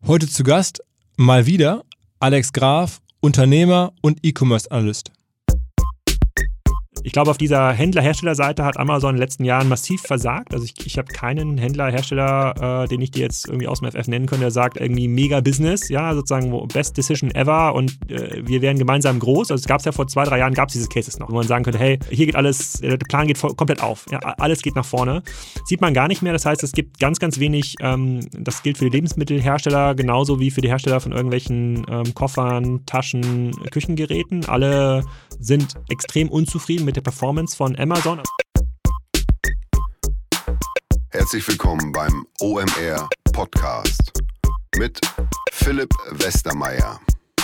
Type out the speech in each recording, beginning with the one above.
Heute zu Gast mal wieder Alex Graf, Unternehmer und E-Commerce-Analyst. Ich glaube, auf dieser Händler-Hersteller-Seite hat Amazon in den letzten Jahren massiv versagt. Also ich habe keinen Händler-Hersteller, den ich dir jetzt irgendwie aus dem FF nennen könnte, der sagt irgendwie mega Business, ja, sozusagen Best Decision ever und wir werden gemeinsam groß. Also es gab es ja vor 2-3 Jahren, gab es diese Cases noch, wo man sagen könnte, hey, hier geht alles, der Plan geht komplett auf, ja, alles geht nach vorne. Sieht man gar nicht mehr, das heißt, es gibt ganz, ganz wenig, das gilt für die Lebensmittelhersteller genauso wie für die Hersteller von irgendwelchen Koffern, Taschen, Küchengeräten. Alle sind extrem unzufrieden mit der Performance von Amazon. Herzlich willkommen beim OMR Podcast mit Philipp Westermeier.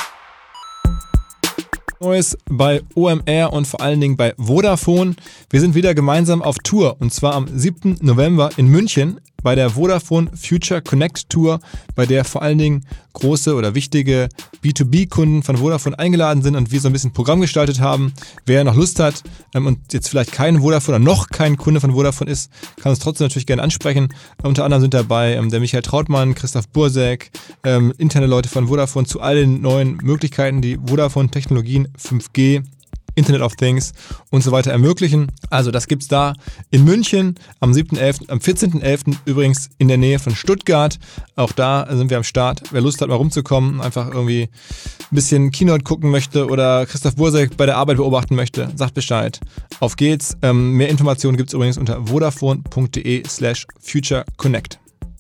Neues bei OMR und vor allen Dingen bei Vodafone. Wir sind wieder gemeinsam auf Tour und zwar am 7. November in München bei der Vodafone Future Connect Tour, bei der vor allen Dingen große oder wichtige B2B-Kunden von Vodafone eingeladen sind und wir so ein bisschen Programm gestaltet haben. Wer noch Lust hat und jetzt vielleicht kein Vodafone oder noch kein Kunde von Vodafone ist, kann uns trotzdem natürlich gerne ansprechen. Unter anderem sind dabei der Michael Trautmann, Christoph Bursek, interne Leute von Vodafone zu allen neuen Möglichkeiten, die Vodafone-Technologien 5G, Internet of Things und so weiter ermöglichen. Also das gibt's da in München am 7.11., am 14.11. übrigens in der Nähe von Stuttgart. Auch da sind wir am Start. Wer Lust hat, mal rumzukommen, einfach irgendwie ein bisschen Keynote gucken möchte oder Christoph Bursek bei der Arbeit beobachten möchte, sagt Bescheid. Auf geht's. Mehr Informationen gibt's übrigens unter vodafone.de/futureconnect.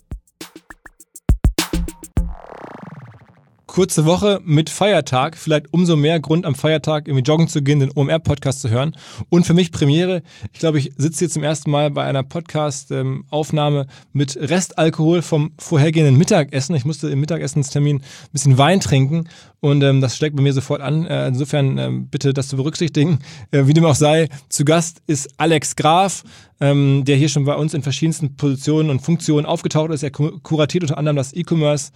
Kurze Woche mit Feiertag, vielleicht umso mehr Grund am Feiertag irgendwie joggen zu gehen, den OMR-Podcast zu hören. Und für mich Premiere, ich glaube, ich sitze hier zum ersten Mal bei einer Podcast-Aufnahme mit Restalkohol vom vorhergehenden Mittagessen. Ich musste im Mittagessenstermin ein bisschen Wein trinken und das steckt bei mir sofort an. Insofern bitte das zu berücksichtigen. Wie dem auch sei, zu Gast ist Alex Graf, der hier schon bei uns in verschiedensten Positionen und Funktionen aufgetaucht ist. Er kuratiert unter anderem das E-Commerce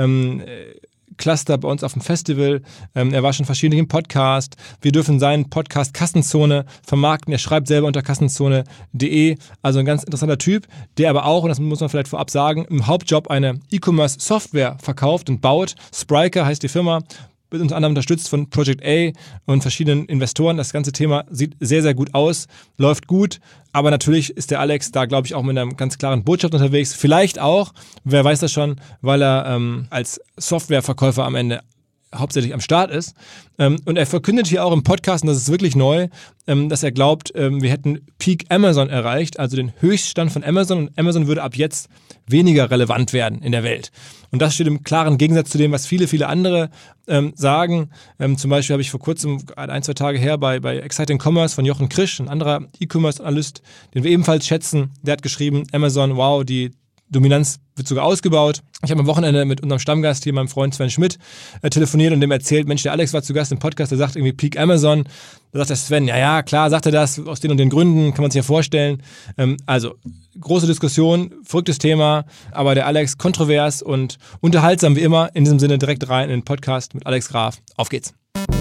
Cluster bei uns auf dem Festival. Er war schon verschiedentlich im Podcast. Wir dürfen seinen Podcast Kassenzone vermarkten. Er schreibt selber unter kassenzone.de. Also ein ganz interessanter Typ, der aber auch, und das muss man vielleicht vorab sagen, im Hauptjob eine E-Commerce-Software verkauft und baut. Spryker heißt die Firma, wird unter anderem unterstützt von Project A und verschiedenen Investoren. Das ganze Thema sieht sehr, sehr gut aus, läuft gut. Aber natürlich ist der Alex da, glaube ich, auch mit einer ganz klaren Botschaft unterwegs. Vielleicht auch, wer weiß das schon, weil er als Softwareverkäufer am Ende hauptsächlich am Start ist. Und er verkündet hier auch im Podcast, und das ist wirklich neu, dass er glaubt, wir hätten Peak Amazon erreicht, also den Höchststand von Amazon. Und Amazon würde ab jetzt weniger relevant werden in der Welt. Und das steht im klaren Gegensatz zu dem, was viele, viele andere sagen. Zum Beispiel habe ich vor kurzem, 1-2 Tage her, bei Exciting Commerce von Jochen Krisch, ein anderer E-Commerce-Analyst, den wir ebenfalls schätzen, der hat geschrieben, Amazon, wow, die Dominanz wird sogar ausgebaut. Ich habe am Wochenende mit unserem Stammgast hier, meinem Freund Sven Schmidt, telefoniert und dem erzählt, Mensch, der Alex war zu Gast im Podcast, der sagt irgendwie Peak Amazon. Da sagt der Sven, ja, klar, sagt er das, aus den und den Gründen, kann man sich ja vorstellen. Also, große Diskussion, verrücktes Thema, aber der Alex kontrovers und unterhaltsam wie immer. In diesem Sinne direkt rein in den Podcast mit Alex Graf. Auf geht's.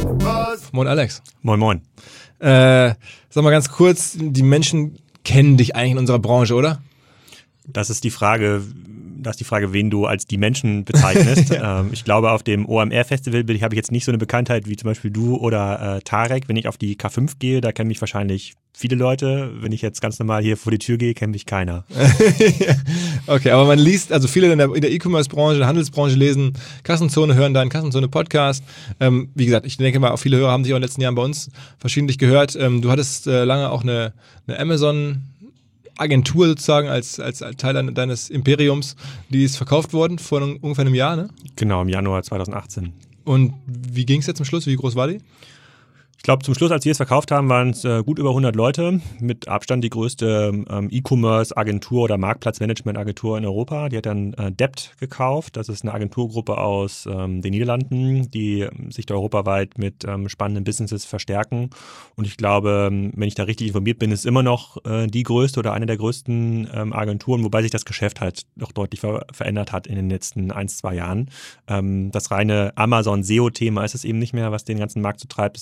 Moin Alex. Moin, moin. Sag mal ganz kurz, die Menschen kennen dich eigentlich in unserer Branche, oder? Das ist die Frage, wen du als die Menschen bezeichnest. Ja. Ich glaube, auf dem OMR-Festival habe ich jetzt nicht so eine Bekanntheit wie zum Beispiel du oder Tarek. Wenn ich auf die K5 gehe, da kennen mich wahrscheinlich viele Leute. Wenn ich jetzt ganz normal hier vor die Tür gehe, kennt mich keiner. Okay, aber man liest, also viele in der E-Commerce-Branche, in der Handelsbranche lesen Kassenzone, hören deinen Kassenzone-Podcast. Wie gesagt, ich denke mal, auch viele Hörer haben sich auch in den letzten Jahren bei uns verschiedentlich gehört. Du hattest lange auch eine Amazon Agentur sozusagen als Teil deines Imperiums, die ist verkauft worden vor ungefähr einem Jahr, ne? Genau, im Januar 2018. Und wie ging es jetzt zum Schluss? Wie groß war die? Ich glaube, zum Schluss, als wir es verkauft haben, waren es gut über 100 Leute. Mit Abstand die größte E-Commerce-Agentur oder Marktplatzmanagement-Agentur in Europa. Die hat dann Dept gekauft. Das ist eine Agenturgruppe aus den Niederlanden, die sich da europaweit mit spannenden Businesses verstärken. Und ich glaube, wenn ich da richtig informiert bin, ist immer noch die größte oder eine der größten Agenturen, wobei sich das Geschäft halt doch deutlich verändert hat in den letzten 1-2 Jahren. Das reine Amazon-SEO-Thema ist es eben nicht mehr, was den ganzen Markt so treibt. Es ist halt deutlich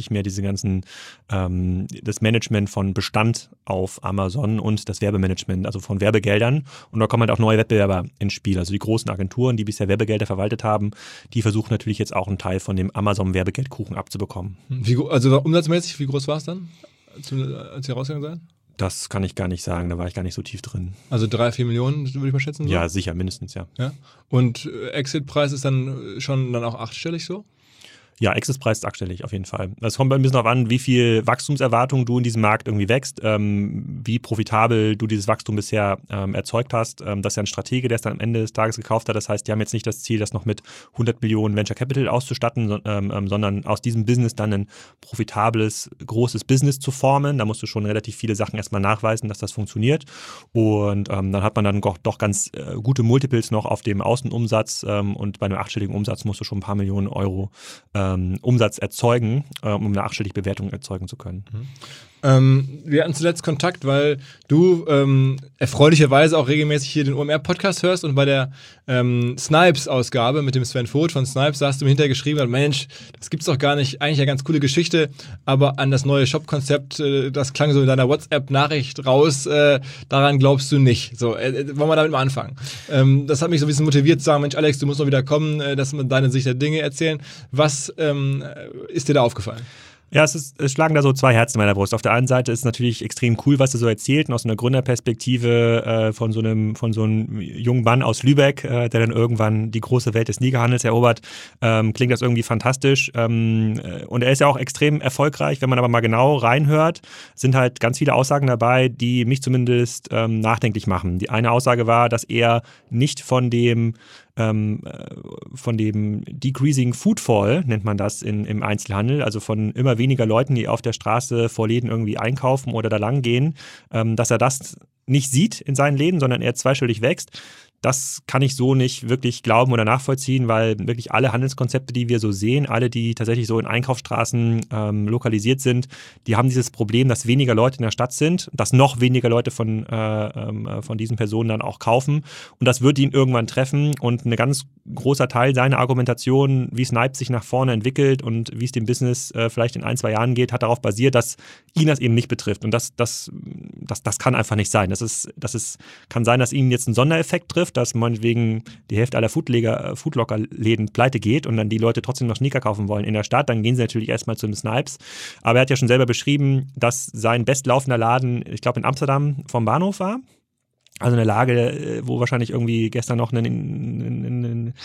deutlich mehr diese ganzen, das Management von Bestand auf Amazon und das Werbemanagement, also von Werbegeldern. Und da kommen halt auch neue Wettbewerber ins Spiel. Also die großen Agenturen, die bisher Werbegelder verwaltet haben, die versuchen natürlich jetzt auch einen Teil von dem Amazon-Werbegeldkuchen abzubekommen. Also umsatzmäßig, wie groß war es dann, als ihr rausgegangen seid? Das kann ich gar nicht sagen, da war ich gar nicht so tief drin. Also 3-4 Millionen, würde ich mal schätzen? So? Ja, sicher, mindestens, ja. Und Exit-Preis ist dann schon dann auch 8-stellig so? Ja, Exit-Preis ist 8-stellig auf jeden Fall. Es kommt ein bisschen darauf an, wie viel Wachstumserwartung du in diesem Markt irgendwie wächst, wie profitabel du dieses Wachstum bisher erzeugt hast. Das ist ja ein Stratege, der es dann am Ende des Tages gekauft hat. Das heißt, die haben jetzt nicht das Ziel, das noch mit 100 Millionen Venture Capital auszustatten, sondern aus diesem Business dann ein profitables, großes Business zu formen. Da musst du schon relativ viele Sachen erstmal nachweisen, dass das funktioniert. Und dann hat man dann doch ganz gute Multiples noch auf dem Außenumsatz und bei einem 8-stelligen Umsatz musst du schon ein paar Millionen Euro Umsatz erzeugen, um eine 8-stellige Bewertung erzeugen zu können. Wir hatten zuletzt Kontakt, weil du erfreulicherweise auch regelmäßig hier den OMR-Podcast hörst und bei der Snipes-Ausgabe mit dem Sven Vogt von Snipes hast du mir hinterher geschrieben, Mensch, das gibt's doch gar nicht, eigentlich eine ganz coole Geschichte, aber an das neue Shop-Konzept, das klang so in deiner WhatsApp-Nachricht raus, daran glaubst du nicht. So, wollen wir damit mal anfangen. Das hat mich so ein bisschen motiviert zu sagen, Mensch Alex, du musst noch wieder kommen, dass wir deine Sicht der Dinge erzählen. Was ist dir da aufgefallen? Ja, es schlagen da so zwei Herzen in meiner Brust. Auf der einen Seite ist es natürlich extrem cool, was er so erzählt, und aus einer Gründerperspektive von so einem jungen Mann aus Lübeck, der dann irgendwann die große Welt des Sneakerhandels erobert, klingt das irgendwie fantastisch. Und er ist ja auch extrem erfolgreich. Wenn man aber mal genau reinhört, sind halt ganz viele Aussagen dabei, die mich zumindest nachdenklich machen. Die eine Aussage war, dass er nicht von dem Decreasing Footfall, nennt man das im Einzelhandel, also von immer weniger Leuten, die auf der Straße vor Läden irgendwie einkaufen oder da lang gehen, dass er das nicht sieht in seinen Läden, sondern er zweistellig wächst. Das kann ich so nicht wirklich glauben oder nachvollziehen, weil wirklich alle Handelskonzepte, die wir so sehen, alle, die tatsächlich so in Einkaufsstraßen lokalisiert sind, die haben dieses Problem, dass weniger Leute in der Stadt sind, dass noch weniger Leute von diesen Personen dann auch kaufen. Und das wird ihn irgendwann treffen. Und ein ganz großer Teil seiner Argumentation, wie Snipes sich nach vorne entwickelt und wie es dem Business vielleicht in 1-2 Jahren geht, hat darauf basiert, dass ihn das eben nicht betrifft. Und das kann einfach nicht sein. Kann sein, dass ihn jetzt ein Sondereffekt trifft, dass meinetwegen die Hälfte aller Foodlocker-Läden pleite geht und dann die Leute trotzdem noch Sneaker kaufen wollen in der Stadt, dann gehen sie natürlich erstmal zu den Snipes. Aber er hat ja schon selber beschrieben, dass sein bestlaufender Laden, ich glaube in Amsterdam, vom Bahnhof war. Also eine Lage, wo wahrscheinlich irgendwie gestern noch ein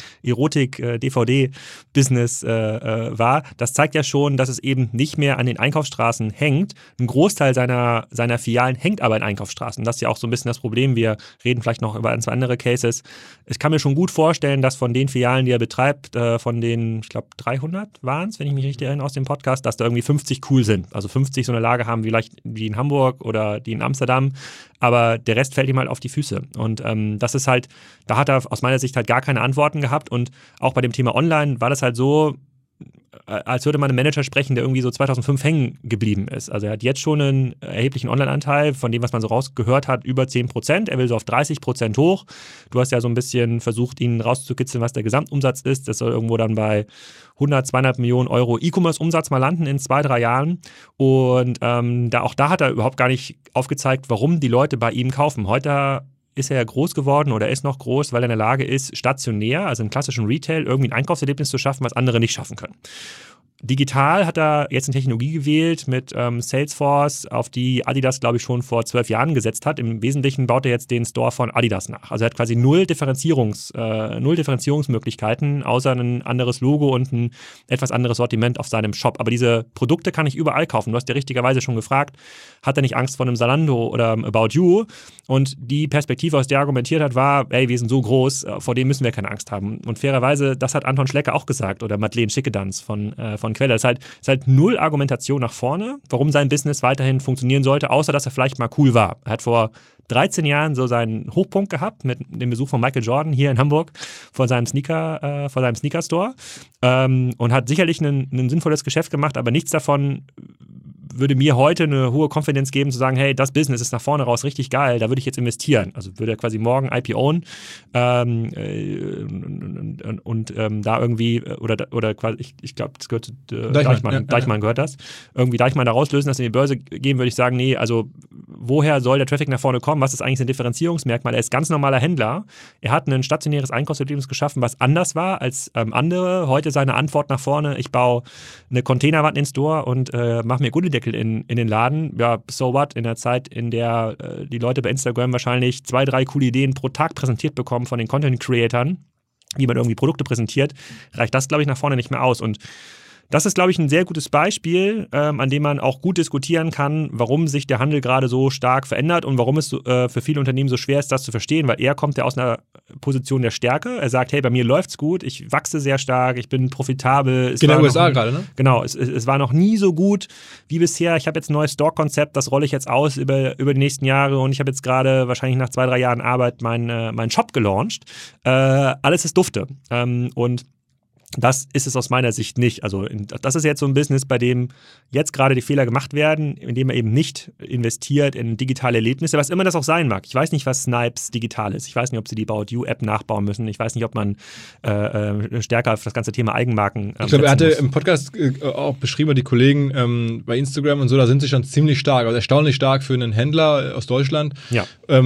Erotik-DVD-Business war. Das zeigt ja schon, dass es eben nicht mehr an den Einkaufsstraßen hängt. Ein Großteil seiner Filialen hängt aber in Einkaufsstraßen. Das ist ja auch so ein bisschen das Problem. Wir reden vielleicht noch über 2 andere Cases. Ich kann mir schon gut vorstellen, dass von den Filialen, die er betreibt, von den, ich glaube 300 waren es, wenn ich mich richtig erinnere aus dem Podcast, dass da irgendwie 50 cool sind. Also 50 so eine Lage haben, vielleicht wie in Hamburg oder die in Amsterdam. Aber der Rest fällt ihm halt auf die Füße. Und das ist halt, da hat er aus meiner Sicht halt gar keine Antworten gehabt. Und auch bei dem Thema Online war das halt so, als würde man einen Manager sprechen, der irgendwie so 2005 hängen geblieben ist. Also er hat jetzt schon einen erheblichen Online-Anteil, von dem, was man so rausgehört hat, über 10%. Er will so auf 30% hoch. Du hast ja so ein bisschen versucht, ihn rauszukitzeln, was der Gesamtumsatz ist. Das soll irgendwo dann bei 100, 200 Millionen Euro E-Commerce-Umsatz mal landen in 2-3 Jahren. Und auch da hat er überhaupt gar nicht aufgezeigt, warum die Leute bei ihm kaufen. Heute ist er ja groß geworden oder ist noch groß, weil er in der Lage ist, stationär, also im klassischen Retail, irgendwie ein Einkaufserlebnis zu schaffen, was andere nicht schaffen können. Digital hat er jetzt eine Technologie gewählt mit Salesforce, auf die Adidas, glaube ich, schon vor 12 Jahren gesetzt hat. Im Wesentlichen baut er jetzt den Store von Adidas nach. Also er hat quasi null Differenzierungsmöglichkeiten, außer ein anderes Logo und ein etwas anderes Sortiment auf seinem Shop. Aber diese Produkte kann ich überall kaufen. Du hast ja richtigerweise schon gefragt, hat er nicht Angst vor einem Zalando oder About You? Und die Perspektive, aus der er argumentiert hat, war, ey, wir sind so groß, vor dem müssen wir keine Angst haben. Und fairerweise, das hat Anton Schlecker auch gesagt oder Madeleine Schickedanz von Quelle. Es ist halt null Argumentation nach vorne, warum sein Business weiterhin funktionieren sollte, außer dass er vielleicht mal cool war. Er hat vor 13 Jahren so seinen Hochpunkt gehabt mit dem Besuch von Michael Jordan hier in Hamburg vor seinem Sneaker-Store und hat sicherlich ein sinnvolles Geschäft gemacht, aber nichts davon würde mir heute eine hohe Confidence geben, zu sagen, hey, das Business ist nach vorne raus richtig geil, da würde ich jetzt investieren. Also würde er quasi morgen IPOen und da irgendwie, oder quasi, ich glaube, das gehört zu Deichmann gehört das, irgendwie Deichmann da rauslösen, das in die Börse geben, würde ich sagen, nee, also woher soll der Traffic nach vorne kommen? Was ist eigentlich sein Differenzierungsmerkmal? Er ist ganz normaler Händler. Er hat ein stationäres Einkaufserlebnis geschaffen, was anders war als andere. Heute seine Antwort nach vorne, ich baue eine Containerwand ins Store und mache mir Gullideckel in den Laden. Ja, so what? In der Zeit, in der die Leute bei Instagram wahrscheinlich 2, 3 coole Ideen pro Tag präsentiert bekommen von den Content-Creatern, wie man irgendwie Produkte präsentiert, reicht das, glaube ich, nach vorne nicht mehr aus. Und das ist, glaube ich, ein sehr gutes Beispiel, an dem man auch gut diskutieren kann, warum sich der Handel gerade so stark verändert und warum es für viele Unternehmen so schwer ist, das zu verstehen, weil er kommt ja aus einer Position der Stärke. Er sagt, hey, bei mir läuft's gut, ich wachse sehr stark, ich bin profitabel. In den USA gerade, ne? Genau, es war noch nie so gut wie bisher. Ich habe jetzt ein neues Store-Konzept, das rolle ich jetzt aus über die nächsten Jahre und ich habe jetzt gerade wahrscheinlich nach 2, 3 Jahren Arbeit meinen Shop gelauncht. Alles ist dufte. Und das ist es aus meiner Sicht nicht. Also das ist jetzt so ein Business, bei dem jetzt gerade die Fehler gemacht werden, indem er eben nicht investiert in digitale Erlebnisse, was immer das auch sein mag. Ich weiß nicht, was Snipes digital ist. Ich weiß nicht, ob sie die About You-App nachbauen müssen. Ich weiß nicht, ob man stärker auf das ganze Thema Eigenmarken ich glaube, er hatte im Podcast auch beschrieben, die Kollegen bei Instagram und so, da sind sie schon ziemlich stark, also erstaunlich stark für einen Händler aus Deutschland. Ja.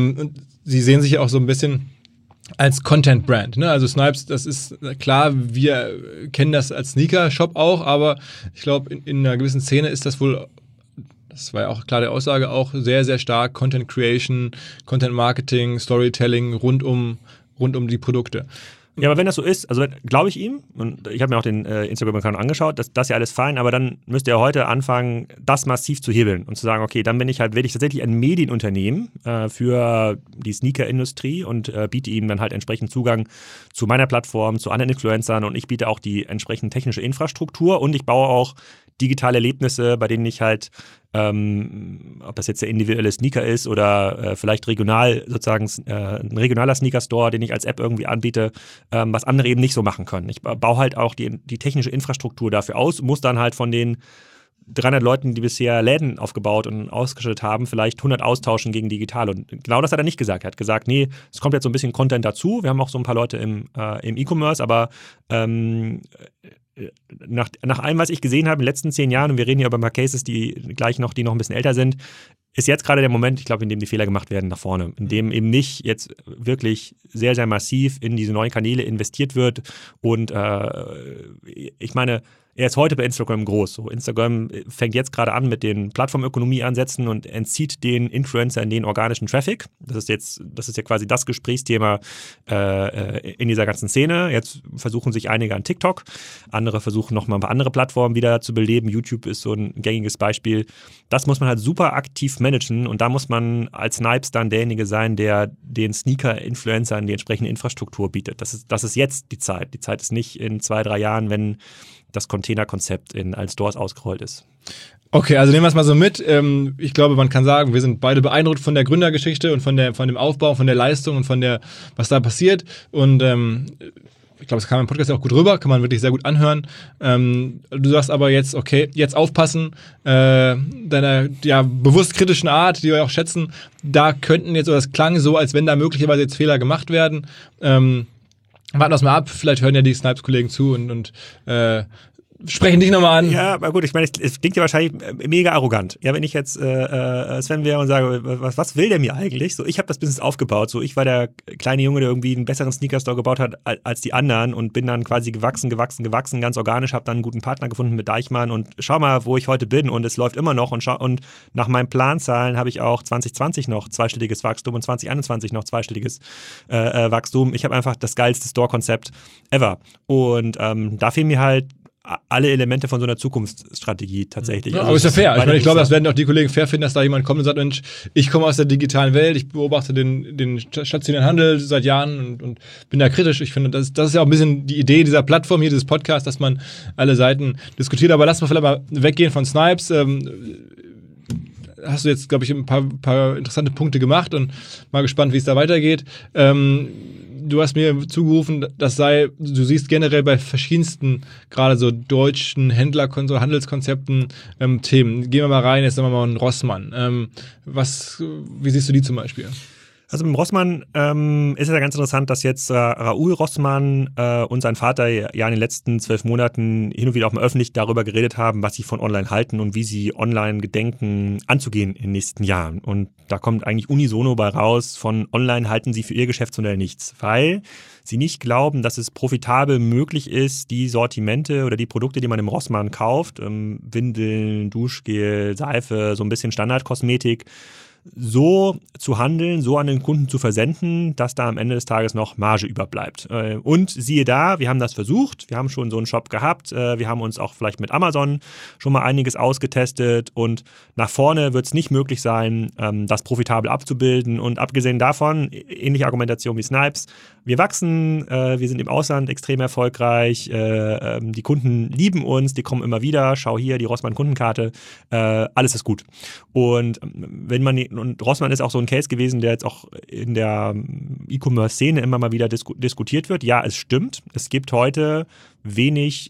Sie sehen sich ja auch so ein bisschen als Content-Brand, ne? Also Snipes, das ist klar, wir kennen das als Sneaker-Shop auch, aber ich glaube, in einer gewissen Szene ist das wohl, das war ja auch klar der Aussage, auch sehr, sehr stark Content-Creation, Content-Marketing, Storytelling rund um die Produkte. Ja, aber wenn das so ist, also glaube ich ihm, und ich habe mir auch den Instagram-Account angeschaut, das ist ja alles fein, aber dann müsst ihr heute anfangen, das massiv zu hebeln und zu sagen, okay, dann werde ich tatsächlich ein Medienunternehmen für die Sneaker-Industrie und biete ihm dann halt entsprechend Zugang zu meiner Plattform, zu anderen Influencern und ich biete auch die entsprechend technische Infrastruktur und ich baue auch digitale Erlebnisse, bei denen ich halt ob das jetzt der individuelle Sneaker ist oder vielleicht regional sozusagen ein regionaler Sneaker-Store, den ich als App irgendwie anbiete, was andere eben nicht so machen können. Ich baue halt auch die technische Infrastruktur dafür aus, muss dann halt von den 300 Leuten, die bisher Läden aufgebaut und ausgestattet haben, vielleicht 100 austauschen gegen digital. Und genau das hat er nicht gesagt. Er hat gesagt, nee, es kommt jetzt so ein bisschen Content dazu. Wir haben auch so ein paar Leute im E-Commerce, aber nach allem, was ich gesehen habe in den letzten 10 Jahren, und wir reden hier über ein paar Cases, die noch ein bisschen älter sind, ist jetzt gerade der Moment, ich glaube, in dem die Fehler gemacht werden nach vorne, in dem eben nicht jetzt wirklich sehr, sehr massiv in diese neuen Kanäle investiert wird und ich meine, er ist heute bei Instagram groß. So, Instagram fängt jetzt gerade an mit den Plattformökonomie-Ansätzen und entzieht den Influencern den organischen Traffic. Das ist ja quasi das Gesprächsthema in dieser ganzen Szene. Jetzt versuchen sich einige an TikTok, andere versuchen nochmal ein paar andere Plattformen wieder zu beleben. YouTube ist so ein gängiges Beispiel. Das muss man halt super aktiv managen und da muss man als Snipes dann derjenige sein, der den Sneaker-Influencern die entsprechende Infrastruktur bietet. Das ist jetzt die Zeit. Die Zeit ist nicht in 2, 3 Jahren, wenn das Containerkonzept in allen Stores ausgerollt ist. Okay, also nehmen wir es mal so mit. Ich glaube, man kann sagen, wir sind beide beeindruckt von der Gründergeschichte und von dem Aufbau, von der Leistung und von was da passiert. Und ich glaube, es kam im Podcast ja auch gut rüber, kann man wirklich sehr gut anhören. Du sagst aber jetzt, okay, jetzt aufpassen, deiner bewusst kritischen Art, die wir auch schätzen, da könnten jetzt, oder das klang so, als wenn da möglicherweise jetzt Fehler gemacht werden. Warten wir es mal ab, vielleicht hören ja die Snipes-Kollegen zu und sprechen dich nochmal an. Ja, aber gut, ich meine, es klingt ja wahrscheinlich mega arrogant. Ja, wenn ich jetzt Sven wäre und sage, was will der mir eigentlich? So, ich habe das Business aufgebaut. So, ich war der kleine Junge, der irgendwie einen besseren Sneaker-Store gebaut hat als die anderen und bin dann quasi gewachsen, ganz organisch, habe dann einen guten Partner gefunden mit Deichmann und schau mal, wo ich heute bin und es läuft immer noch und nach meinen Planzahlen habe ich auch 2020 noch zweistelliges Wachstum und 2021 noch zweistelliges Wachstum. Ich habe einfach das geilste Store-Konzept ever und da fehlen mir halt alle Elemente von so einer Zukunftsstrategie tatsächlich. Ja, aber ist ja fair. Ich glaube, das werden auch die Kollegen fair finden, dass da jemand kommt und sagt, Mensch, ich komme aus der digitalen Welt, ich beobachte den stationären Handel seit Jahren und bin da kritisch. Ich finde, das ist ja auch ein bisschen die Idee dieser Plattform hier, dieses Podcasts, dass man alle Seiten diskutiert. Aber lass mal vielleicht mal weggehen von Snipes. Hast du jetzt, glaube ich, ein paar interessante Punkte gemacht und mal gespannt, wie es da weitergeht. du hast mir zugerufen, du siehst generell bei verschiedensten, gerade so deutschen Handelskonzepten Themen. Gehen wir mal rein, jetzt sagen wir mal einen Rossmann. Wie siehst du die zum Beispiel? Also mit Rossmann ist es ja ganz interessant, dass jetzt Raoul Rossmann und sein Vater ja in den letzten 12 Monaten hin und wieder auch mal öffentlich darüber geredet haben, was sie von online halten und wie sie online gedenken anzugehen in den nächsten Jahren. Und da kommt eigentlich unisono bei raus, von online halten sie für ihr Geschäftsmodell nichts, weil sie nicht glauben, dass es profitabel möglich ist, die Sortimente oder die Produkte, die man im Rossmann kauft, Windeln, Duschgel, Seife, so ein bisschen Standardkosmetik, so zu handeln, so an den Kunden zu versenden, dass da am Ende des Tages noch Marge überbleibt. Und siehe da, wir haben das versucht, wir haben schon so einen Shop gehabt, wir haben uns auch vielleicht mit Amazon schon mal einiges ausgetestet und nach vorne wird es nicht möglich sein, das profitabel abzubilden und abgesehen davon, ähnliche Argumentation wie Snipes, wir wachsen, wir sind im Ausland extrem erfolgreich, die Kunden lieben uns, die kommen immer wieder, schau hier, die Rossmann-Kundenkarte, alles ist gut. Und und Rossmann ist auch so ein Case gewesen, der jetzt auch in der E-Commerce-Szene immer mal wieder diskutiert wird. Ja, es stimmt. Es gibt heute wenig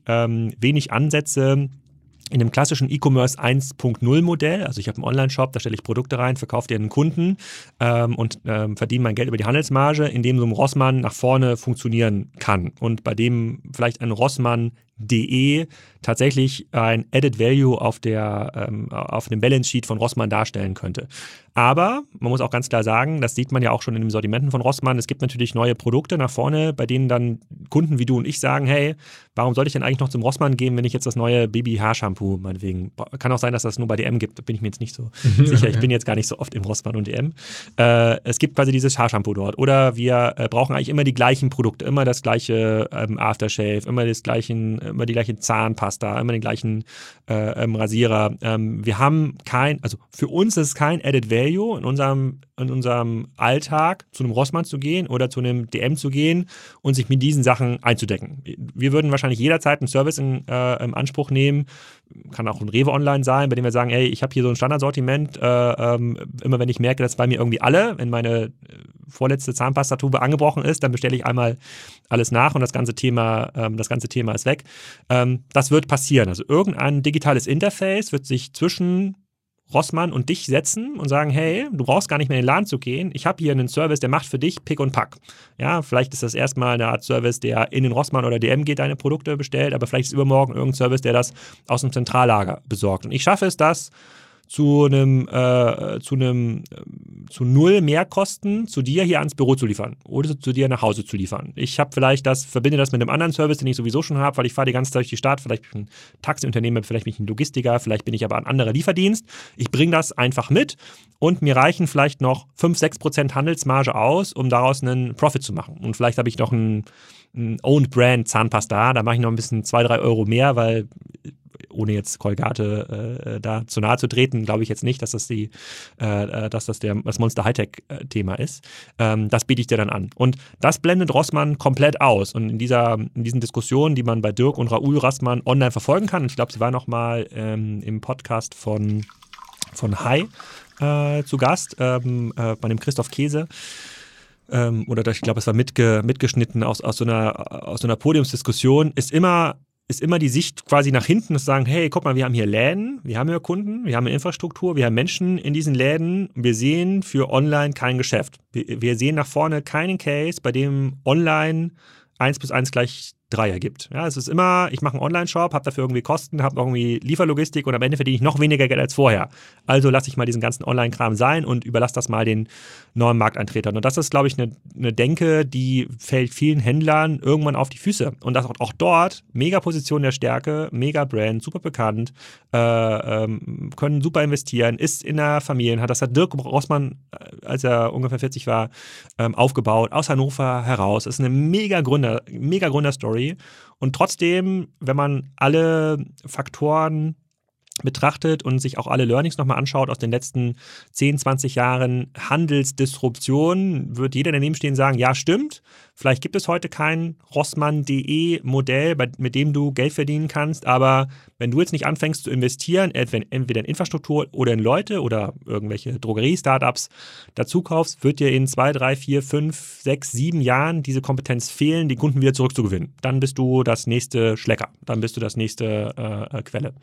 Ansätze in dem klassischen E-Commerce 1.0 Modell. Also ich habe einen Online-Shop, da stelle ich Produkte rein, verkaufe die an den Kunden und verdiene mein Geld über die Handelsmarge, in dem so ein Rossmann nach vorne funktionieren kann. Und bei dem vielleicht ein Rossmann.de tatsächlich ein Added Value auf dem Balance Sheet von Rossmann darstellen könnte. Aber man muss auch ganz klar sagen, das sieht man ja auch schon in den Sortimenten von Rossmann, es gibt natürlich neue Produkte nach vorne, bei denen dann Kunden wie du und ich sagen, hey, warum sollte ich denn eigentlich noch zum Rossmann gehen, wenn ich jetzt das neue Baby-Haarshampoo meinetwegen, kann auch sein, dass das nur bei DM gibt, da bin ich mir jetzt nicht so sicher, ich bin jetzt gar nicht so oft im Rossmann und DM. Es gibt quasi dieses Haarshampoo dort oder wir brauchen eigentlich immer die gleichen Produkte, immer das gleiche Aftershave, immer die gleiche Zahnpasta, immer den gleichen Rasierer. Wir haben also für uns ist es kein Added Value in unserem Alltag zu einem Rossmann zu gehen oder zu einem DM zu gehen und sich mit diesen Sachen einzudecken. Wir würden wahrscheinlich jederzeit einen Service in Anspruch nehmen, kann auch ein Rewe Online sein, bei dem wir sagen, hey, ich habe hier so ein Standardsortiment, immer wenn ich merke, dass bei mir irgendwie wenn meine vorletzte Zahnpastatube angebrochen ist, dann bestelle ich einmal alles nach und das ganze Thema ist weg. Das wird passieren. Also irgendein digitales Interface wird sich zwischen Rossmann und dich setzen und sagen, hey, du brauchst gar nicht mehr in den Laden zu gehen. Ich habe hier einen Service, der macht für dich Pick und Pack. Ja, vielleicht ist das erstmal eine Art Service, der in den Rossmann oder DM geht, deine Produkte bestellt, aber vielleicht ist übermorgen irgendein Service, der das aus dem Zentrallager besorgt. Und ich schaffe es, das zu null Mehrkosten zu dir hier ans Büro zu liefern oder zu dir nach Hause zu liefern. Ich habe verbinde das mit einem anderen Service, den ich sowieso schon habe, weil ich fahre die ganze Zeit durch die Stadt, vielleicht bin ich ein Taxiunternehmer, vielleicht bin ich ein Logistiker, vielleicht bin ich aber ein anderer Lieferdienst. Ich bringe das einfach mit und mir reichen vielleicht noch 5-6% Handelsmarge aus, um daraus einen Profit zu machen. Und vielleicht habe ich noch ein Owned Brand Zahnpasta, da mache ich noch ein bisschen 2-3 Euro mehr, weil ohne jetzt Colgate da zu nahe zu treten, glaube ich jetzt nicht, dass das das Monster Hightech-Thema ist. Das biete ich dir dann an. Und das blendet Rossmann komplett aus. Und in diesen Diskussionen, die man bei Dirk und Raoul Rossmann online verfolgen kann, und ich glaube, sie war noch mal im Podcast von Hai zu Gast, bei dem Christoph Käse, oder ich glaube, es war mitgeschnitten aus so einer Podiumsdiskussion, ist immer die Sicht quasi nach hinten, zu sagen, hey, guck mal, wir haben hier Läden, wir haben hier Kunden, wir haben eine Infrastruktur, wir haben Menschen in diesen Läden, wir sehen für online kein Geschäft. Wir sehen nach vorne keinen Case, bei dem online 1 + 1 = 3 ergibt. Ja, es ist immer, ich mache einen Online-Shop, habe dafür irgendwie Kosten, habe irgendwie Lieferlogistik und am Ende verdiene ich noch weniger Geld als vorher. Also lasse ich mal diesen ganzen Online-Kram sein und überlasse das mal den neuen Markteintretern. Und das ist, glaube ich, eine Denke, die fällt vielen Händlern irgendwann auf die Füße. Und das auch dort, mega Position der Stärke, mega Brand, super bekannt, können super investieren, ist in der Familie, das hat Dirk Rossmann, als er ungefähr 40 war, aufgebaut, aus Hannover heraus. Das ist eine mega Gründerstory. Und trotzdem, wenn man alle Faktoren betrachtet und sich auch alle Learnings nochmal anschaut aus den letzten 10, 20 Jahren Handelsdisruption, wird jeder daneben stehen und sagen, ja, stimmt, vielleicht gibt es heute kein Rossmann.de Modell, mit dem du Geld verdienen kannst, aber wenn du jetzt nicht anfängst zu investieren, entweder in Infrastruktur oder in Leute oder irgendwelche Drogerie-Startups dazu kaufst, wird dir in 2, 3, 4, 5, 6, 7 Jahren diese Kompetenz fehlen, die Kunden wieder zurückzugewinnen. Dann bist du das nächste Schlecker, dann bist du das nächste Quelle.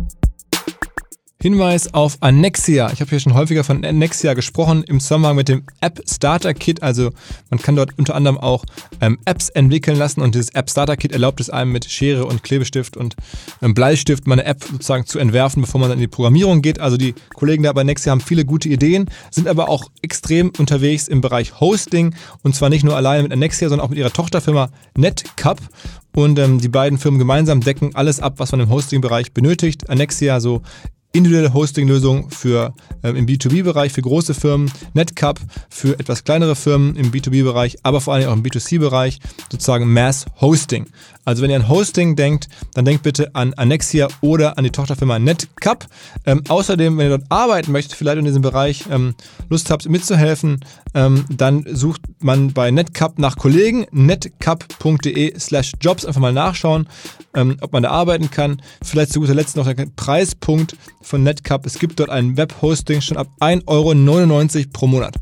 Hinweis auf Annexia. Ich habe hier schon häufiger von Annexia gesprochen im Zusammenhang mit dem App Starter Kit. Also man kann dort unter anderem auch Apps entwickeln lassen und dieses App Starter Kit erlaubt es einem mit Schere und Klebestift und Bleistift mal eine App sozusagen zu entwerfen, bevor man dann in die Programmierung geht. Also die Kollegen da bei Annexia haben viele gute Ideen, sind aber auch extrem unterwegs im Bereich Hosting und zwar nicht nur alleine mit Annexia, sondern auch mit ihrer Tochterfirma NetCup. Und die beiden Firmen gemeinsam decken alles ab, was man im Hosting-Bereich benötigt. Annexia so individuelle Hosting-Lösung für im B2B-Bereich für große Firmen, NetCup für etwas kleinere Firmen im B2B-Bereich, aber vor allem auch im B2C-Bereich, sozusagen Mass Hosting. Also wenn ihr an Hosting denkt, dann denkt bitte an Annexia oder an die Tochterfirma NetCup. Außerdem, wenn ihr dort arbeiten möchtet, vielleicht in diesem Bereich Lust habt mitzuhelfen, dann sucht man bei NetCup nach Kollegen, netcup.de/jobs, einfach mal nachschauen, ob man da arbeiten kann. Vielleicht zu guter Letzt noch der Preispunkt von NetCup. Es gibt dort ein Webhosting schon ab 1,99 € pro Monat.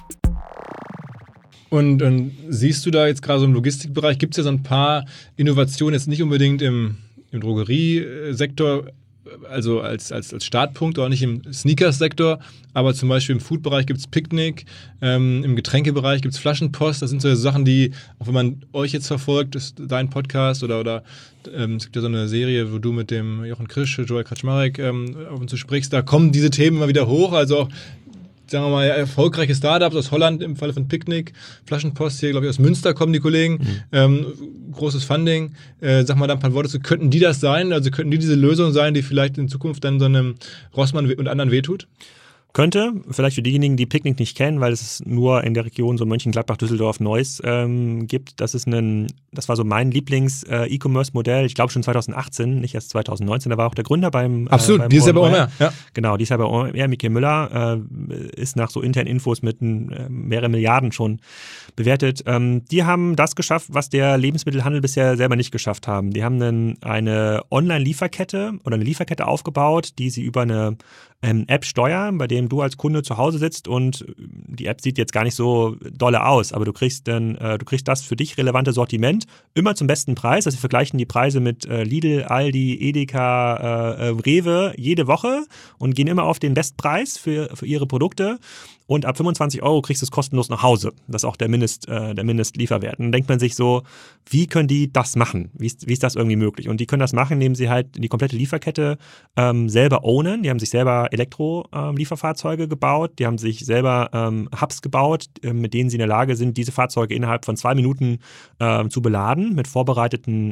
Und siehst du da jetzt gerade so im Logistikbereich, gibt es ja so ein paar Innovationen, jetzt nicht unbedingt im Drogeriesektor, also als Startpunkt, auch nicht im Sneakers-Sektor, aber zum Beispiel im Food-Bereich gibt es Picknick, im Getränkebereich gibt es Flaschenpost. Das sind so Sachen, die, auch wenn man euch jetzt verfolgt, ist dein Podcast oder es gibt ja so eine Serie, wo du mit dem Jochen Krisch, Joel Kaczmarek auf und zu sprichst, da kommen diese Themen immer wieder hoch, also auch sagen wir mal, erfolgreiche Startups aus Holland im Falle von Picknick, Flaschenpost hier, glaube ich, aus Münster kommen die Kollegen, großes Funding. Sag mal da ein paar Worte zu, könnten die das sein? Also könnten die diese Lösung sein, die vielleicht in Zukunft dann so einem Rossmann und anderen wehtut? Könnte, vielleicht für diejenigen, die Picknick nicht kennen, weil es nur in der Region so Mönchengladbach, Düsseldorf, Neuss gibt. Das war so mein Lieblings-E-Commerce-Modell, ich glaube schon 2018, nicht erst 2019, da war auch der Gründer beim Absolut, die ist ja bei OMR. Ja. Genau, die ist ja bei OMR, Michael Müller, ist nach so internen Infos mit mehreren Milliarden schon bewertet. Die haben das geschafft, was der Lebensmittelhandel bisher selber nicht geschafft haben. Die haben eine Online-Lieferkette oder eine Lieferkette aufgebaut, die sie über eine App steuern, bei dem du als Kunde zu Hause sitzt und die App sieht jetzt gar nicht so dolle aus, aber du kriegst das für dich relevante Sortiment immer zum besten Preis. Also wir vergleichen die Preise mit Lidl, Aldi, Edeka, Rewe jede Woche und gehen immer auf den Bestpreis für ihre Produkte. Und ab 25 € kriegst du es kostenlos nach Hause. Das ist auch der Mindestlieferwert. Und dann denkt man sich so, wie können die das machen? Wie ist das irgendwie möglich? Und die können das machen, indem sie halt die komplette Lieferkette selber ownen. Die haben sich selber Elektro-Lieferfahrzeuge gebaut. Die haben sich selber Hubs gebaut, mit denen sie in der Lage sind, diese Fahrzeuge innerhalb von 2 Minuten zu beladen mit vorbereiteten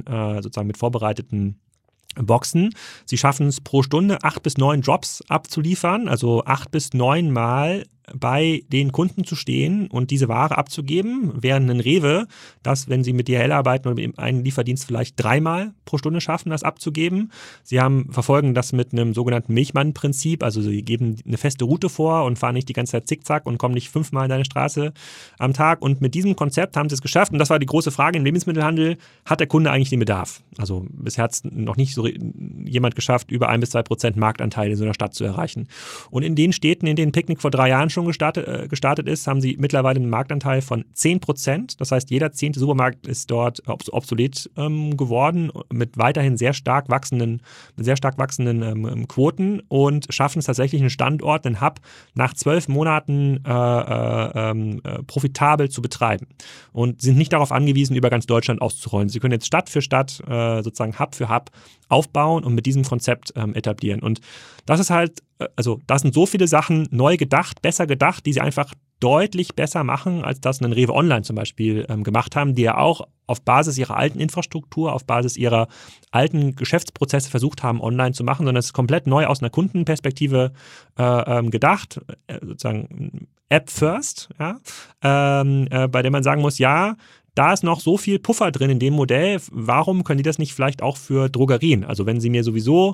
Boxen. Sie schaffen es pro Stunde 8 bis 9 Drops abzuliefern, also 8 bis 9 Mal bei den Kunden zu stehen und diese Ware abzugeben, während ein Rewe das, wenn sie mit DHL arbeiten oder mit einem Lieferdienst vielleicht 3 Mal pro Stunde schaffen, das abzugeben. Sie verfolgen das mit einem sogenannten Milchmann-Prinzip, also sie geben eine feste Route vor und fahren nicht die ganze Zeit zickzack und kommen nicht 5 Mal in deine Straße am Tag und mit diesem Konzept haben sie es geschafft und das war die große Frage im Lebensmittelhandel, hat der Kunde eigentlich den Bedarf? Also bisher hat es noch nicht so jemand geschafft, über 1-2% Marktanteil in so einer Stadt zu erreichen. Und in den Städten, in denen Picknick vor 3 Jahren schon gestartet ist, haben sie mittlerweile einen Marktanteil von 10%. Das heißt, jeder 10. Supermarkt ist dort obsolet geworden mit weiterhin sehr stark wachsenden Quoten und schaffen es tatsächlich, einen Standort, einen Hub nach 12 Monaten profitabel zu betreiben und sind nicht darauf angewiesen, über ganz Deutschland auszurollen. Sie können jetzt Stadt für Stadt sozusagen Hub für Hub aufbauen und mit diesem Konzept etablieren. Und das ist halt, also das sind so viele Sachen neu gedacht, besser gedacht, die sie einfach deutlich besser machen, als das ein Rewe Online zum Beispiel gemacht haben, die ja auch auf Basis ihrer alten Infrastruktur, auf Basis ihrer alten Geschäftsprozesse versucht haben, online zu machen, sondern es ist komplett neu aus einer Kundenperspektive gedacht, sozusagen App First, ja, bei der man sagen muss, ja, da ist noch so viel Puffer drin in dem Modell, warum können die das nicht vielleicht auch für Drogerien? Also wenn sie mir sowieso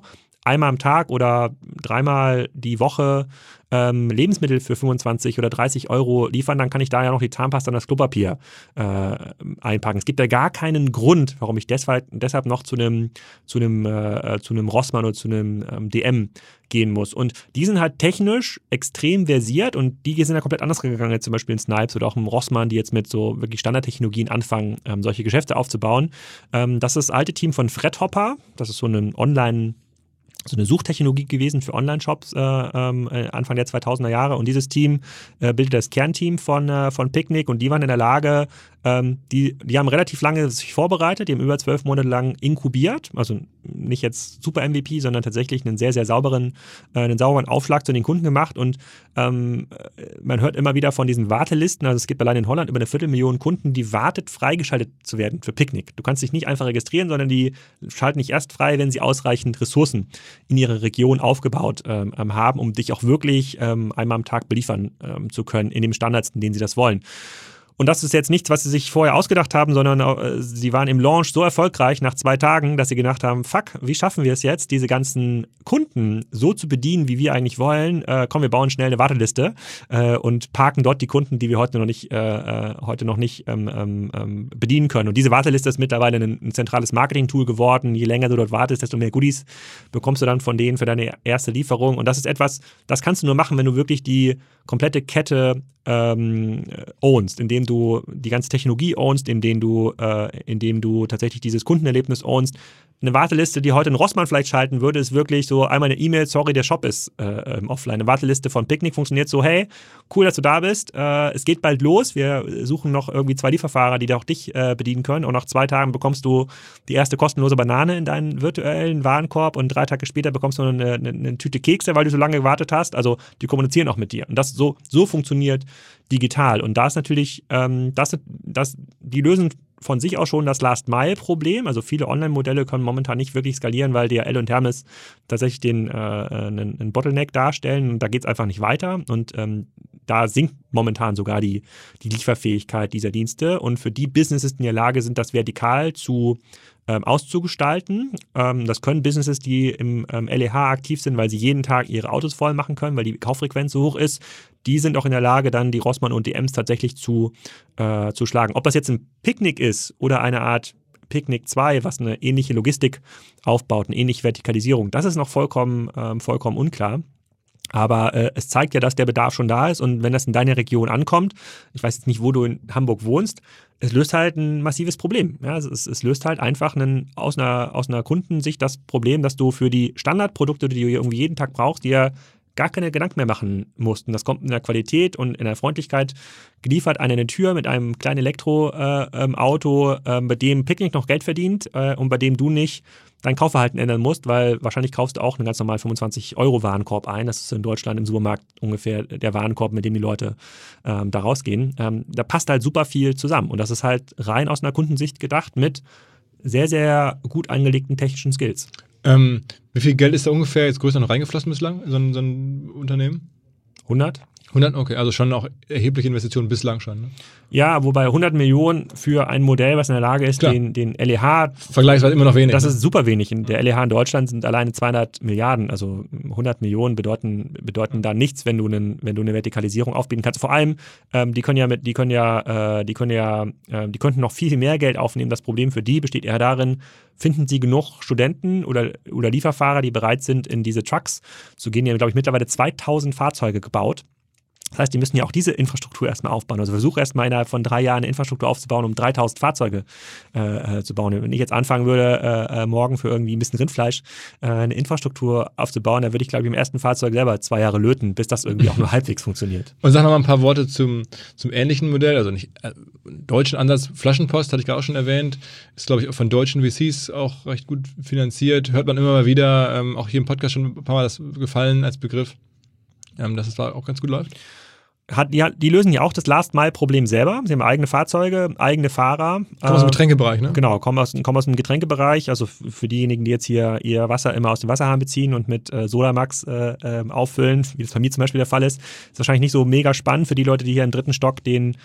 einmal am Tag oder 3-mal die Woche Lebensmittel für 25 oder 30 Euro liefern, dann kann ich da ja noch die Zahnpasta und das Klopapier einpacken. Es gibt ja gar keinen Grund, warum ich deshalb noch zu einem Rossmann oder zu einem DM gehen muss. Und die sind halt technisch extrem versiert und die sind ja komplett anders gegangen, als zum Beispiel in Snipes oder auch im Rossmann, die jetzt mit so wirklich Standardtechnologien anfangen, solche Geschäfte aufzubauen. Das ist das alte Team von Fredhopper. Das ist so eine Suchtechnologie gewesen für Online-Shops Anfang der 2000er Jahre. Und dieses Team bildet das Kernteam von Picnic und die waren in der Lage, die haben relativ lange sich vorbereitet, die haben über 12 Monate lang inkubiert, also nicht jetzt super MVP, sondern tatsächlich einen sehr, sehr sauberen Aufschlag zu den Kunden gemacht und man hört immer wieder von diesen Wartelisten, also es gibt allein in Holland über 250.000 Kunden, die wartet, freigeschaltet zu werden für Picnic. Du kannst dich nicht einfach registrieren, sondern die schalten dich erst frei, wenn sie ausreichend Ressourcen in ihrer Region aufgebaut haben, um dich auch wirklich einmal am Tag beliefern zu können in den Standards, in denen sie das wollen. Und das ist jetzt nichts, was sie sich vorher ausgedacht haben, sondern sie waren im Launch so erfolgreich nach 2 Tagen, dass sie gedacht haben, fuck, wie schaffen wir es jetzt, diese ganzen Kunden so zu bedienen, wie wir eigentlich wollen? Komm, wir bauen schnell eine Warteliste und parken dort die Kunden, die wir heute noch nicht bedienen können. Und diese Warteliste ist mittlerweile ein zentrales Marketing-Tool geworden. Je länger du dort wartest, desto mehr Goodies bekommst du dann von denen für deine erste Lieferung. Und das ist etwas, das kannst du nur machen, wenn du wirklich die komplette Kette ownst, indem du die ganze Technologie ownst, indem du tatsächlich dieses Kundenerlebnis ownst. Eine Warteliste, die heute ein Rossmann vielleicht schalten würde, ist wirklich so einmal eine E-Mail, sorry, der Shop ist offline. Eine Warteliste von Picnic funktioniert so, hey, cool, dass du da bist, es geht bald los, wir suchen noch irgendwie 2 Lieferfahrer, die auch dich bedienen können und nach 2 Tagen bekommst du die erste kostenlose Banane in deinen virtuellen Warenkorb und 3 Tage später bekommst du eine Tüte Kekse, weil du so lange gewartet hast. Also die kommunizieren auch mit dir und das so funktioniert digital. Und da ist natürlich, die lösen von sich aus schon das Last-Mile-Problem. Also viele Online-Modelle können momentan nicht wirklich skalieren, weil DHL und Hermes tatsächlich einen Bottleneck darstellen. Und da geht es einfach nicht weiter. Und da sinkt momentan sogar die Lieferfähigkeit dieser Dienste. Und für die Businesses, die in der Lage sind, das vertikal auszugestalten. Das können Businesses, die im LEH aktiv sind, weil sie jeden Tag ihre Autos voll machen können, weil die Kauffrequenz so hoch ist. Die sind auch in der Lage, dann die Rossmann und DMs tatsächlich zu schlagen. Ob das jetzt ein Picnic ist oder eine Art Picnic 2, was eine ähnliche Logistik aufbaut, eine ähnliche Vertikalisierung, das ist noch vollkommen unklar. Aber es zeigt ja, dass der Bedarf schon da ist und wenn das in deiner Region ankommt, ich weiß jetzt nicht, wo du in Hamburg wohnst, es löst halt ein massives Problem. Ja, es löst halt einfach aus einer Kundensicht das Problem, dass du für die Standardprodukte, die du irgendwie jeden Tag brauchst, dir gar keine Gedanken mehr machen mussten. Das kommt in der Qualität und in der Freundlichkeit geliefert an eine Tür mit einem kleinen Elektroauto, bei dem Picnic noch Geld verdient und bei dem du nicht dein Kaufverhalten ändern musst, weil wahrscheinlich kaufst du auch einen ganz normalen 25-Euro-Warenkorb ein. Das ist in Deutschland im Supermarkt ungefähr der Warenkorb, mit dem die Leute da rausgehen. Da passt halt super viel zusammen. Und das ist halt rein aus einer Kundensicht gedacht mit sehr, sehr gut angelegten technischen Skills. Wie viel Geld ist da ungefähr jetzt größer noch reingeflossen bislang in so ein Unternehmen? 100? 100, okay, also schon auch erhebliche Investitionen bislang schon. Ne? Ja, wobei 100 Millionen für ein Modell, was in der Lage ist, den LEH... Vergleichsweise immer noch wenig. Das ist super wenig. Der LEH in Deutschland sind alleine 200 Milliarden. Also 100 Millionen bedeuten da nichts, wenn du eine Vertikalisierung aufbieten kannst. Vor allem, die könnten noch viel mehr Geld aufnehmen. Das Problem für die besteht eher darin, finden sie genug Studenten oder Lieferfahrer, die bereit sind, in diese Trucks zu gehen. Die haben, glaube ich, mittlerweile 2000 Fahrzeuge gebaut. Das heißt, die müssen ja auch diese Infrastruktur erstmal aufbauen. Also versuche erstmal innerhalb von 3 Jahren eine Infrastruktur aufzubauen, um 3000 Fahrzeuge zu bauen. Wenn ich jetzt anfangen würde, morgen für irgendwie ein bisschen Rindfleisch eine Infrastruktur aufzubauen, dann würde ich, glaube ich, im ersten Fahrzeug selber 2 Jahre löten, bis das irgendwie auch nur halbwegs funktioniert. Und sag noch mal ein paar Worte zum ähnlichen Modell, also nicht deutschen Ansatz. Flaschenpost, hatte ich gerade auch schon erwähnt, ist, glaube ich, von deutschen VCs auch recht gut finanziert. Hört man immer mal wieder, auch hier im Podcast schon ein paar Mal das gefallen als Begriff. Dass es da auch ganz gut läuft? die lösen ja auch das Last-Mile-Problem selber. Sie haben eigene Fahrzeuge, eigene Fahrer. Kommen aus dem Getränkebereich, ne? Genau, kommen aus dem Getränkebereich. Also für diejenigen, die jetzt hier ihr Wasser immer aus dem Wasserhahn beziehen und mit Sodamax auffüllen, wie das bei mir zum Beispiel der Fall ist wahrscheinlich nicht so mega spannend. Für die Leute, die hier im 3. Stock den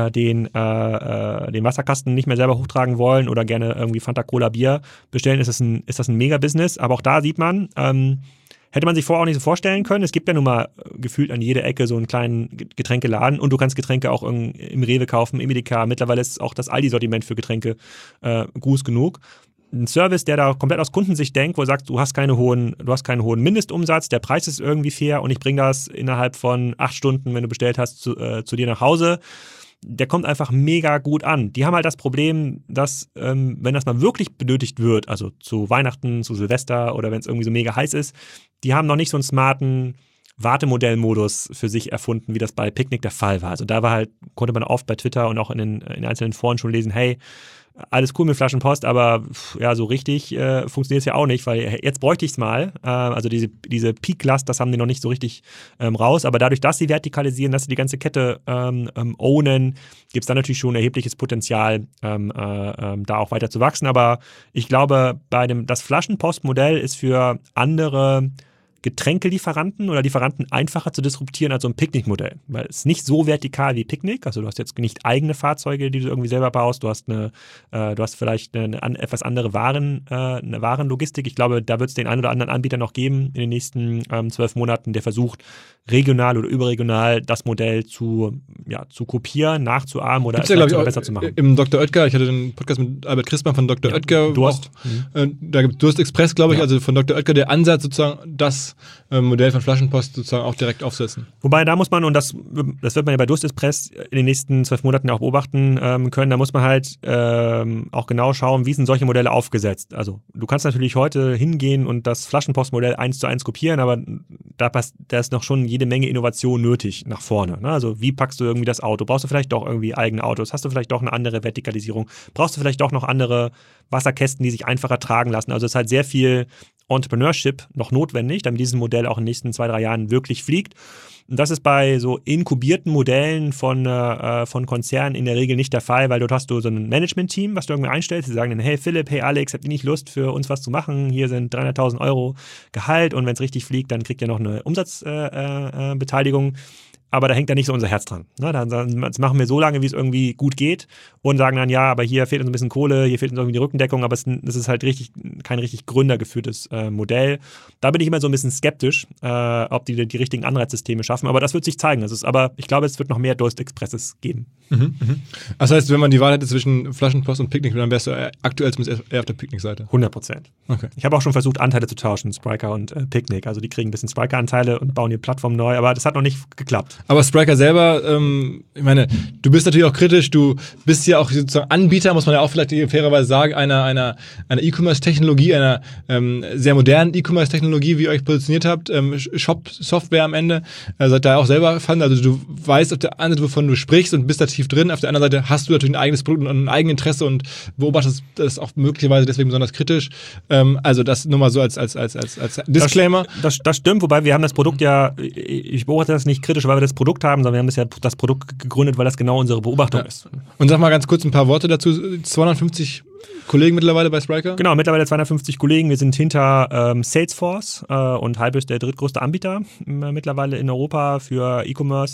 Wasserkasten nicht mehr selber hochtragen wollen oder gerne irgendwie Fanta Cola Bier bestellen, ist das ein Mega-Business. Aber auch da sieht man, hätte man sich vorher auch nicht so vorstellen können. Es gibt ja nun mal gefühlt an jeder Ecke so einen kleinen Getränkeladen und du kannst Getränke auch im Rewe kaufen, im Edeka. Mittlerweile ist auch das Aldi-Sortiment für Getränke groß genug. Ein Service, der da komplett aus Kundensicht denkt, wo er sagt, du hast keinen hohen Mindestumsatz, der Preis ist irgendwie fair und ich bringe das innerhalb von 8 Stunden, wenn du bestellt hast, zu dir nach Hause. Der kommt einfach mega gut an. Die haben halt das Problem, dass, wenn das mal wirklich benötigt wird, also zu Weihnachten, zu Silvester oder wenn es irgendwie so mega heiß ist, die haben noch nicht so einen smarten Wartemodellmodus für sich erfunden, wie das bei Picknick der Fall war. Also da konnte man oft bei Twitter und auch in den einzelnen Foren schon lesen, hey, alles cool mit Flaschenpost, aber ja, so richtig funktioniert es ja auch nicht, weil jetzt bräuchte ich es mal. Also diese Peak-Last, das haben die noch nicht so richtig raus, aber dadurch, dass sie vertikalisieren, dass sie die ganze Kette ownen, gibt es dann natürlich schon erhebliches Potenzial, da auch weiter zu wachsen. Aber ich glaube, das Flaschenpost-Modell ist für andere Getränkelieferanten oder Lieferanten einfacher zu disruptieren als so ein Picknick-Modell. Weil es ist nicht so vertikal wie Picknick. Also du hast jetzt nicht eigene Fahrzeuge, die du irgendwie selber baust. Du hast vielleicht eine etwas andere Warenlogistik. Ich glaube, da wird es den einen oder anderen Anbieter noch geben in den nächsten 12 Monaten, der versucht, regional oder überregional das Modell zu kopieren, nachzuahmen oder besser zu machen. Im Dr. Oetker, ich hatte den Podcast mit Albert Christmann von Dr. Oetker. Durst. Da gibt es Durst Express, glaube ich, also von Dr. Oetker der Ansatz sozusagen, das Modell von Flaschenpost sozusagen auch direkt aufsetzen. Wobei, da muss man, und das wird man ja bei Durst Express in den nächsten 12 Monaten auch beobachten können, da muss man halt auch genau schauen, wie sind solche Modelle aufgesetzt. Also du kannst natürlich heute hingehen und das Flaschenpostmodell 1:1 kopieren, aber da ist noch schon jede Menge Innovation nötig nach vorne. Ne? Also wie packst du irgendwie das Auto? Brauchst du vielleicht doch irgendwie eigene Autos? Hast du vielleicht doch eine andere Vertikalisierung? Brauchst du vielleicht doch noch andere Wasserkästen, die sich einfacher tragen lassen? Also es ist halt sehr viel Entrepreneurship noch notwendig, damit dieses Modell auch in den nächsten 2-3 Jahren wirklich fliegt. Und das ist bei so inkubierten Modellen von Konzernen in der Regel nicht der Fall, weil dort hast du so ein Management-Team, was du irgendwie einstellst. Die sagen dann, hey Philipp, hey Alex, habt ihr nicht Lust für uns was zu machen? Hier sind 300.000 Euro Gehalt und wenn es richtig fliegt, dann kriegt ihr noch eine Umsatzbeteiligung. Aber da hängt da nicht so unser Herz dran. Ne? Das machen wir so lange, wie es irgendwie gut geht und sagen dann, ja, aber hier fehlt uns ein bisschen Kohle, hier fehlt uns irgendwie die Rückendeckung, aber das ist halt kein richtig gründergeführtes Modell. Da bin ich immer so ein bisschen skeptisch, ob die richtigen Anreizsysteme schaffen, aber das wird sich zeigen. Aber ich glaube, es wird noch mehr Durst Expresses geben. Das heißt, wenn man die Wahl hätte zwischen Flaschenpost und Picknick, dann wärst du aktuell zumindest eher auf der Picknick-Seite. 100%. Okay. Ich habe auch schon versucht, Anteile zu tauschen, Spryker und Picknick. Also die kriegen ein bisschen Spryker-Anteile und bauen die Plattform neu, aber das hat noch nicht geklappt. Aber Spryker selber, ich meine, du bist natürlich auch kritisch, du bist ja auch sozusagen Anbieter, muss man ja auch vielleicht fairerweise sagen, einer E-Commerce-Technologie, einer sehr modernen E-Commerce-Technologie, wie ihr euch positioniert habt, Shop-Software am Ende, seid da auch selber Fan, also du weißt auf der einen Seite, wovon du sprichst und bist da tief drin, auf der anderen Seite hast du natürlich ein eigenes Produkt und ein eigenes Interesse und beobachtest das auch möglicherweise deswegen besonders kritisch. Also das nur mal so als Disclaimer. Das stimmt, wobei wir haben das Produkt ja, ich beobachte das nicht kritisch, weil wir das Produkt haben, sondern wir haben das Produkt gegründet, weil das genau unsere Beobachtung ist. Und sag mal ganz kurz ein paar Worte dazu. 250 Kollegen mittlerweile bei Spryker? Genau, mittlerweile 250 Kollegen. Wir sind hinter Salesforce und Hybris der drittgrößte Anbieter mittlerweile in Europa für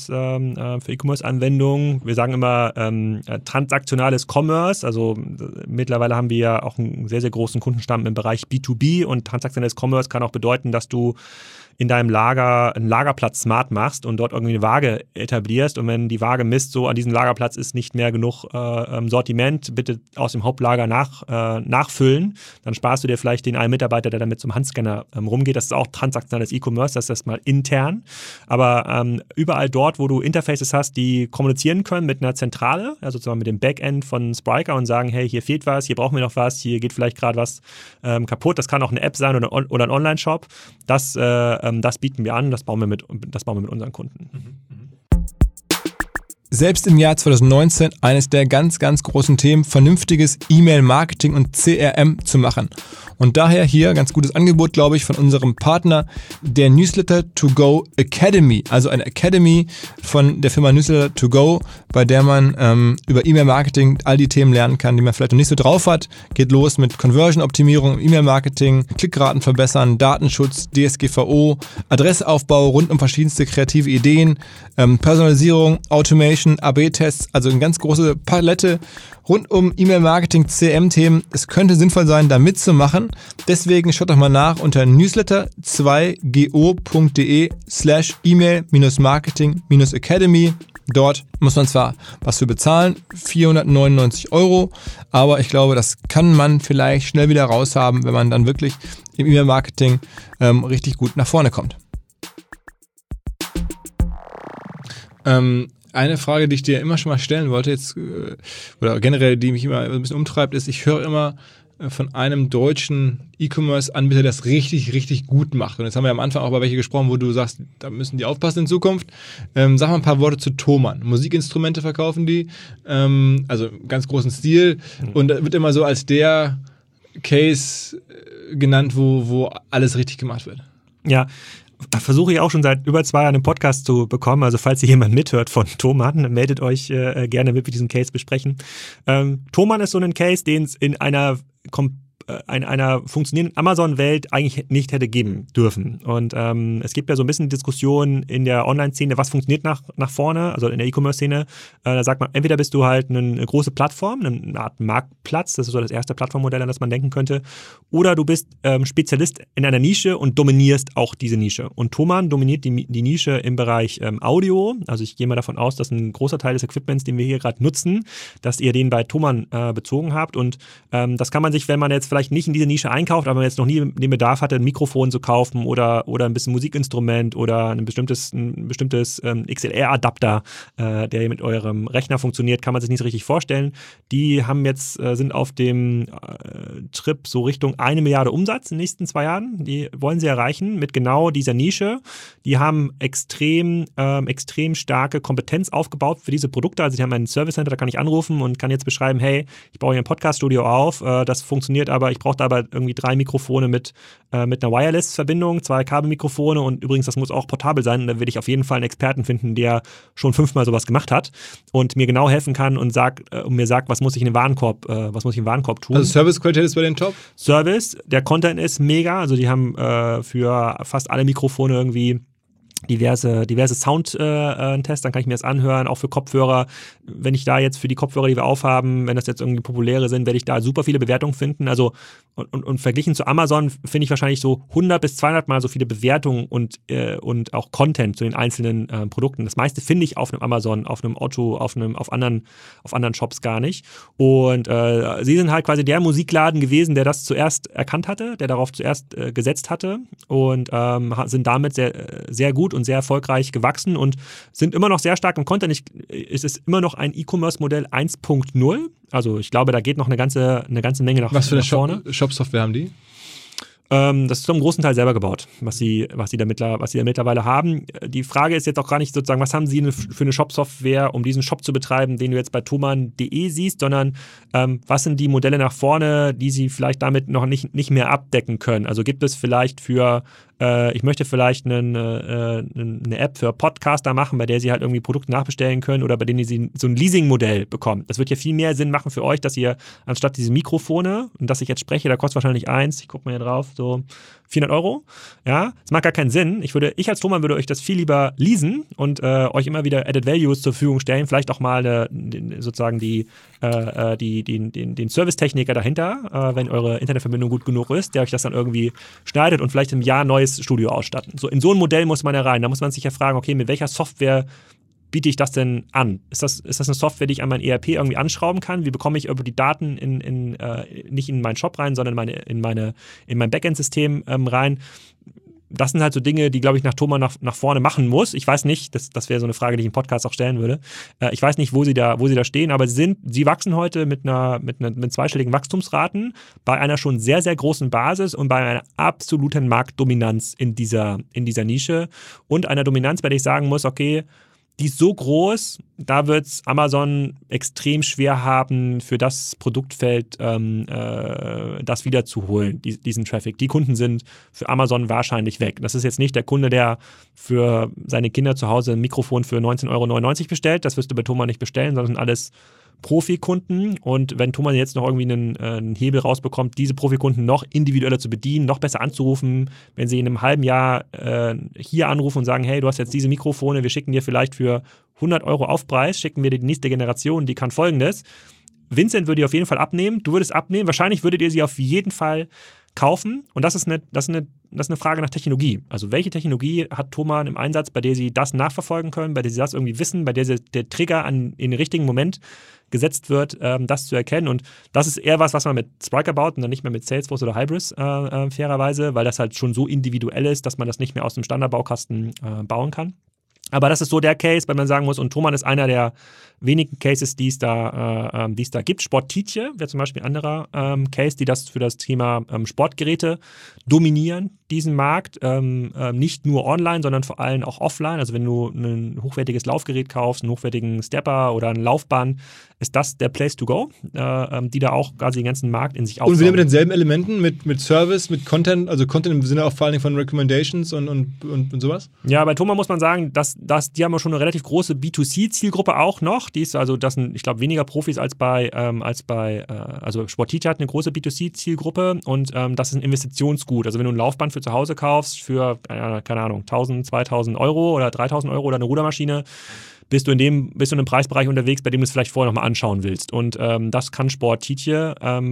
E-Commerce-Anwendungen. Wir sagen immer transaktionales Commerce. Also mittlerweile haben wir ja auch einen sehr, sehr großen Kundenstamm im Bereich B2B und transaktionales Commerce kann auch bedeuten, dass du in deinem Lager einen Lagerplatz smart machst und dort irgendwie eine Waage etablierst und wenn die Waage misst, so an diesem Lagerplatz ist nicht mehr genug Sortiment, bitte aus dem Hauptlager nachfüllen, dann sparst du dir vielleicht den einen Mitarbeiter, der damit zum Handscanner rumgeht. Das ist auch transaktionales E-Commerce, das ist erstmal intern, aber überall dort, wo du Interfaces hast, die kommunizieren können mit einer Zentrale, also sozusagen mit dem Backend von Spryker und sagen, hey, hier fehlt was, hier brauchen wir noch was, hier geht vielleicht gerade was kaputt, das kann auch eine App sein oder ein Online-Shop, das bieten wir an, das bauen wir mit unseren Kunden. selbst im Jahr 2019 eines der ganz, ganz großen Themen, vernünftiges E-Mail-Marketing und CRM zu machen. Und daher hier ganz gutes Angebot, glaube ich, von unserem Partner, der Newsletter to Go Academy. Also eine Academy von der Firma Newsletter to Go, bei der man über E-Mail-Marketing all die Themen lernen kann, die man vielleicht noch nicht so drauf hat. Geht los mit Conversion-Optimierung, E-Mail-Marketing, Klickraten verbessern, Datenschutz, DSGVO, Adressaufbau rund um verschiedenste kreative Ideen, Personalisierung, Automation, AB-Tests, also eine ganz große Palette rund um E-Mail-Marketing, CRM-Themen. Es könnte sinnvoll sein, da mitzumachen. Deswegen schaut doch mal nach unter newsletter2go.de/email-marketing-academy. Dort muss man zwar was für bezahlen, 499 €, aber ich glaube, das kann man vielleicht schnell wieder raushaben, wenn man dann wirklich im E-Mail-Marketing richtig gut nach vorne kommt. Eine Frage, die ich dir immer schon mal stellen wollte, jetzt oder generell, die mich immer ein bisschen umtreibt, ist, ich höre immer von einem deutschen E-Commerce-Anbieter, der das richtig, richtig gut macht. Und jetzt haben wir am Anfang auch über welche gesprochen, wo du sagst, da müssen die aufpassen in Zukunft. Sag mal ein paar Worte zu Thomann. Musikinstrumente verkaufen die, also ganz großen Stil. Und da wird immer so als der Case genannt, wo alles richtig gemacht wird. Ja, versuche ich auch schon seit über 2 Jahren einen Podcast zu bekommen. Also falls hier jemand mithört von Thomann, meldet euch gerne, damit wir diesen Case besprechen. Thomann ist so ein Case, den es in einer funktionierenden Amazon-Welt eigentlich nicht hätte geben dürfen. Und es gibt ja so ein bisschen Diskussion in der Online-Szene, was funktioniert nach vorne, also in der E-Commerce-Szene. Da sagt man, entweder bist du halt eine große Plattform, eine Art Marktplatz, das ist so das erste Plattformmodell, an das man denken könnte, oder du bist Spezialist in einer Nische und dominierst auch diese Nische. Und Thomann dominiert die Nische im Bereich Audio. Also ich gehe mal davon aus, dass ein großer Teil des Equipments, den wir hier gerade nutzen, dass ihr den bei Thomann bezogen habt. Und das kann man sich, wenn man jetzt vielleicht nicht in diese Nische einkauft, aber man jetzt noch nie den Bedarf hatte, ein Mikrofon zu kaufen oder ein bisschen Musikinstrument oder ein bestimmtes XLR-Adapter, der mit eurem Rechner funktioniert, kann man sich nicht so richtig vorstellen. Die haben jetzt, sind auf dem Trip so Richtung 1 Milliarde Umsatz in den nächsten 2 Jahren. Die wollen sie erreichen mit genau dieser Nische. Die haben extrem starke Kompetenz aufgebaut für diese Produkte. Also die haben einen Service Center, da kann ich anrufen und kann jetzt beschreiben, hey, ich baue hier ein Podcast-Studio auf, das funktioniert, aber ich brauche da aber irgendwie 3 Mikrofone mit einer Wireless-Verbindung, 2 Kabelmikrofone und übrigens, das muss auch portabel sein. Und da will ich auf jeden Fall einen Experten finden, der schon 5-mal sowas gemacht hat und mir genau helfen kann und mir sagt, was muss ich im Warenkorb tun. Also Service-Qualität ist bei den Top? Service, der Content ist mega, also die haben für fast alle Mikrofone irgendwie diverse Soundtests, dann kann ich mir das anhören, auch für Kopfhörer. Wenn ich da jetzt für die Kopfhörer, die wir aufhaben, wenn das jetzt irgendwie populäre sind, werde ich da super viele Bewertungen finden. Also und verglichen zu Amazon finde ich wahrscheinlich so 100 bis 200 Mal so viele Bewertungen und auch Content zu den einzelnen Produkten. Das meiste finde ich auf einem Amazon, auf einem Otto, auf anderen Shops gar nicht. Und sie sind halt quasi der Musikladen gewesen, der das zuerst erkannt hatte, der darauf zuerst gesetzt hatte und sind damit sehr, sehr gut und sehr erfolgreich gewachsen und sind immer noch sehr stark im Content. Es ist immer noch ein E-Commerce-Modell 1.0. Also ich glaube, da geht noch eine ganze Menge nach vorne. Was für eine Shop-Software haben die? Das ist zum großen Teil selber gebaut, was sie da mittlerweile haben. Die Frage ist jetzt auch gar nicht sozusagen, was haben sie für eine Shop-Software, um diesen Shop zu betreiben, den du jetzt bei thomann.de siehst, sondern was sind die Modelle nach vorne, die sie vielleicht damit noch nicht mehr abdecken können. Also gibt es vielleicht ich möchte vielleicht eine App für Podcaster machen, bei der sie halt irgendwie Produkte nachbestellen können oder bei denen sie so ein Leasing-Modell bekommen. Das wird ja viel mehr Sinn machen für euch, dass ihr anstatt diese Mikrofone, und dass ich jetzt spreche, da kostet wahrscheinlich ich gucke mal hier drauf, so 400 €. Ja, das macht gar keinen Sinn. Ich als Thomann würde euch das viel lieber leasen und euch immer wieder Added Values zur Verfügung stellen. Vielleicht auch mal sozusagen den Servicetechniker dahinter, wenn eure Internetverbindung gut genug ist, der euch das dann irgendwie schneidet und vielleicht im Jahr ein neues Studio ausstatten. So, in so ein Modell muss man ja rein. Da muss man sich ja fragen, okay, mit welcher Software biete ich das denn an? Ist das eine Software, die ich an mein ERP irgendwie anschrauben kann? Wie bekomme ich über die Daten nicht in meinen Shop rein, sondern in mein Backend-System rein? Das sind halt so Dinge, die, glaube ich, nach Thomann nach vorne machen muss. Ich weiß nicht, das wäre so eine Frage, die ich im Podcast auch stellen würde. Ich weiß nicht, wo sie da stehen, aber sie wachsen heute mit zweistelligen Wachstumsraten bei einer schon sehr, sehr großen Basis und bei einer absoluten Marktdominanz in dieser Nische und einer Dominanz, bei der ich sagen muss, okay, die ist so groß, da wird es Amazon extrem schwer haben, für das Produktfeld das wiederzuholen, diesen Traffic. Die Kunden sind für Amazon wahrscheinlich weg. Das ist jetzt nicht der Kunde, der für seine Kinder zu Hause ein Mikrofon für 19,99 € bestellt. Das wirst du bei Thomann nicht bestellen, sondern sind alles Profikunden. Und wenn Thomann jetzt noch irgendwie einen Hebel rausbekommt, diese Profikunden noch individueller zu bedienen, noch besser anzurufen, wenn sie in einem halben Jahr hier anrufen und sagen, hey, du hast jetzt diese Mikrofone, wir schicken dir vielleicht für 100 € Aufpreis, schicken wir dir die nächste Generation, die kann Folgendes. Vincent würde die auf jeden Fall abnehmen, du würdest abnehmen, wahrscheinlich würdet ihr sie auf jeden Fall kaufen. Und das ist eine Frage nach Technologie. Also welche Technologie hat Thomann im Einsatz, bei der sie das nachverfolgen können, bei der sie das irgendwie wissen, bei der der Trigger in den richtigen Moment gesetzt wird, das zu erkennen. Und das ist eher was man mit Spryker baut und dann nicht mehr mit Salesforce oder Hybris fairerweise, weil das halt schon so individuell ist, dass man das nicht mehr aus dem Standardbaukasten bauen kann. Aber das ist so der Case, weil man sagen muss, und Thomann ist einer der wenigen Cases, die es da gibt. Sporttietje wäre zum Beispiel ein anderer Case, die das für das Thema Sportgeräte dominieren, diesen Markt. Nicht nur online, sondern vor allem auch offline. Also wenn du ein hochwertiges Laufgerät kaufst, einen hochwertigen Stepper oder ein Laufband, ist das der Place to go, die da auch quasi den ganzen Markt in sich aufsaugen. Und wieder mit denselben Elementen, mit Service, mit Content, also Content im Sinne auch vor allen Dingen von Recommendations und sowas? Ja, bei Thomann muss man sagen, die haben schon eine relativ große B2C-Zielgruppe auch noch. Die ist also, das sind, ich glaube, weniger Profis als bei also Sporttietje hat eine große B2C-Zielgruppe und das ist ein Investitionsgut. Also wenn du ein Laufband für zu Hause kaufst für, keine Ahnung, 1.000, 2.000 € oder 3.000 € oder eine Rudermaschine, bist du in einem Preisbereich unterwegs, bei dem du es vielleicht vorher nochmal anschauen willst. Und das kann Sporttietje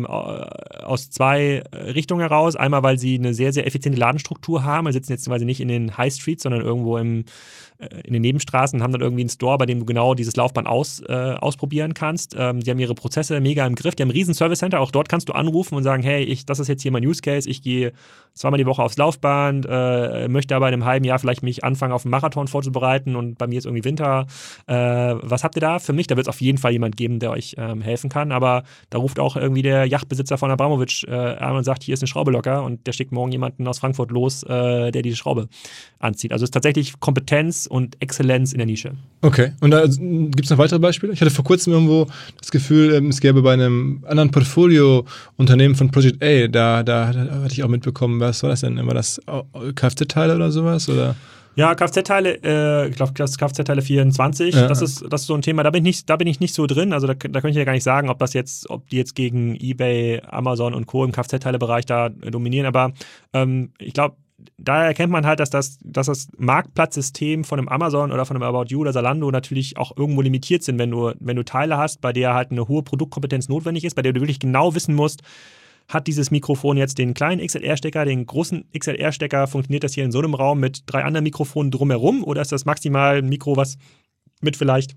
aus zwei Richtungen heraus. Einmal, weil sie eine sehr, sehr effiziente Ladenstruktur haben. Wir sitzen jetzt quasi nicht in den High Streets, sondern irgendwo in den Nebenstraßen und haben dann irgendwie einen Store, bei dem du genau dieses Laufband ausprobieren kannst. Die haben ihre Prozesse mega im Griff. Die haben ein riesen Service Center. Auch dort kannst du anrufen und sagen, hey, das ist jetzt hier mein Use Case. Ich gehe zweimal die Woche aufs Laufband, möchte aber in einem halben Jahr vielleicht mich anfangen, auf einen Marathon vorzubereiten und bei mir ist irgendwie Winter. Was habt ihr da für mich? Da wird es auf jeden Fall jemand geben, der euch helfen kann. Aber da ruft auch irgendwie der Yachtbesitzer von Abramovic an und sagt, hier ist eine Schraube locker und der schickt morgen jemanden aus Frankfurt los, der diese Schraube anzieht. Also es ist tatsächlich Kompetenz und Exzellenz in der Nische. Okay. Und da gibt es noch weitere Beispiele? Ich hatte vor kurzem irgendwo das Gefühl, es gäbe bei einem anderen Portfolio-Unternehmen von Project A, da hatte ich auch mitbekommen, was war das denn? War das Kfz-Teile oder sowas? Oder? Ja, Kfz-Teile, ich glaube, das ist Kfz-Teile 24, ja. Das ist so ein Thema, da bin ich nicht so drin, also da könnte ich ja gar nicht sagen, ob die jetzt gegen eBay, Amazon und Co. im Kfz-Teile-Bereich da dominieren, aber ich glaube, da erkennt man halt, dass das Marktplatzsystem von einem Amazon oder von einem About You oder Zalando natürlich auch irgendwo limitiert sind, wenn du Teile hast, bei der halt eine hohe Produktkompetenz notwendig ist, bei der du wirklich genau wissen musst, hat dieses Mikrofon jetzt den kleinen XLR-Stecker, den großen XLR-Stecker, funktioniert das hier in so einem Raum mit 3 anderen Mikrofonen drumherum oder ist das maximal ein Mikro, was mit vielleicht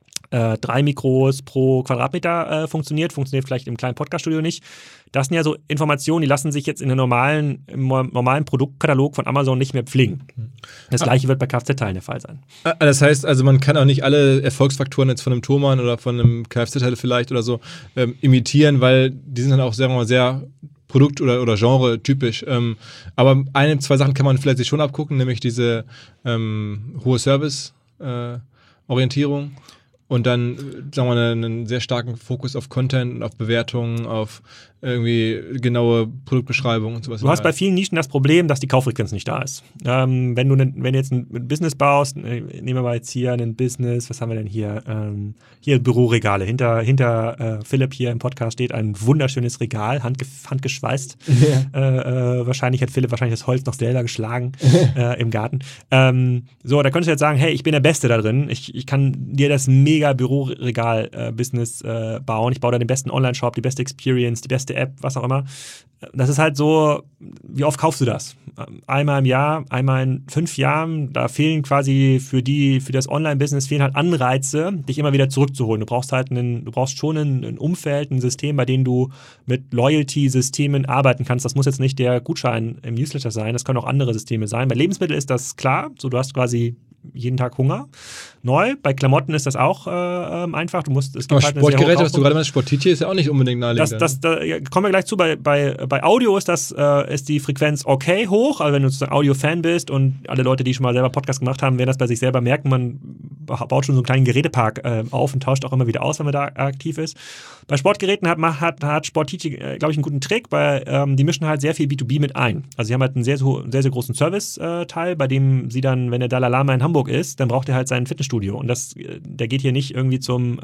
3 Mikros pro Quadratmeter funktioniert vielleicht im kleinen Podcaststudio nicht. Das sind ja so Informationen, die lassen sich jetzt im normalen Produktkatalog von Amazon nicht mehr pflegen. Das gleiche wird bei Kfz-Teilen der Fall sein. Das heißt also, man kann auch nicht alle Erfolgsfaktoren jetzt von einem Thomann oder von einem Kfz-Teil vielleicht oder so imitieren, weil die sind dann auch, sagen wir mal, sehr Produkt- oder Genre-typisch. Aber 2 Sachen kann man vielleicht sich schon abgucken, nämlich diese hohe Service-Orientierung. Und dann, sagen wir mal, einen sehr starken Fokus auf Content, auf Bewertungen, auf irgendwie genaue Produktbeschreibungen und sowas. Du hast bei vielen Nischen das Problem, dass die Kauffrequenz nicht da ist. Wenn du jetzt ein Business baust, nehmen wir mal jetzt hier ein Business, was haben wir denn hier? Hier Büroregale. Hinter Philipp hier im Podcast steht ein wunderschönes Regal, handgeschweißt. Ja. Wahrscheinlich hat Philipp das Holz noch selber geschlagen im Garten. So, da könntest du jetzt sagen, hey, ich bin der Beste da drin. Ich kann dir das mega Büroregal-Business bauen. Ich baue da den besten Online-Shop, die beste Experience, die beste App, was auch immer. Das ist halt so, wie oft kaufst du das? Einmal im Jahr, einmal in 5 Jahren. Da fehlen quasi für das Online-Business fehlen halt Anreize, dich immer wieder zurückzuholen. Du brauchst schon ein Umfeld, ein System, bei dem du mit Loyalty-Systemen arbeiten kannst. Das muss jetzt nicht der Gutschein im Newsletter sein, das können auch andere Systeme sein. Bei Lebensmitteln ist das klar, so du hast quasi jeden Tag Hunger. Neu. Bei Klamotten ist das auch einfach. Aber Sportgeräte, was du gerade meinst, Sporttietje ist ja auch nicht unbedingt naheliegend. Da kommen wir gleich zu. Bei Audio ist die Frequenz okay hoch. Also wenn du sozusagen Audio-Fan bist und alle Leute, die schon mal selber Podcast gemacht haben, werden das bei sich selber merken. Man baut schon so einen kleinen Gerätepark auf und tauscht auch immer wieder aus, wenn man da aktiv ist. Bei Sportgeräten hat Sportici, glaube ich, einen guten Trick, weil die mischen halt sehr viel B2B mit ein. Also sie haben halt einen sehr, sehr, sehr großen Service-Teil, bei dem sie dann, wenn der Dalai Lama in Hamburg ist, dann braucht er halt sein Fitnessstudio. Und der geht hier nicht irgendwie zur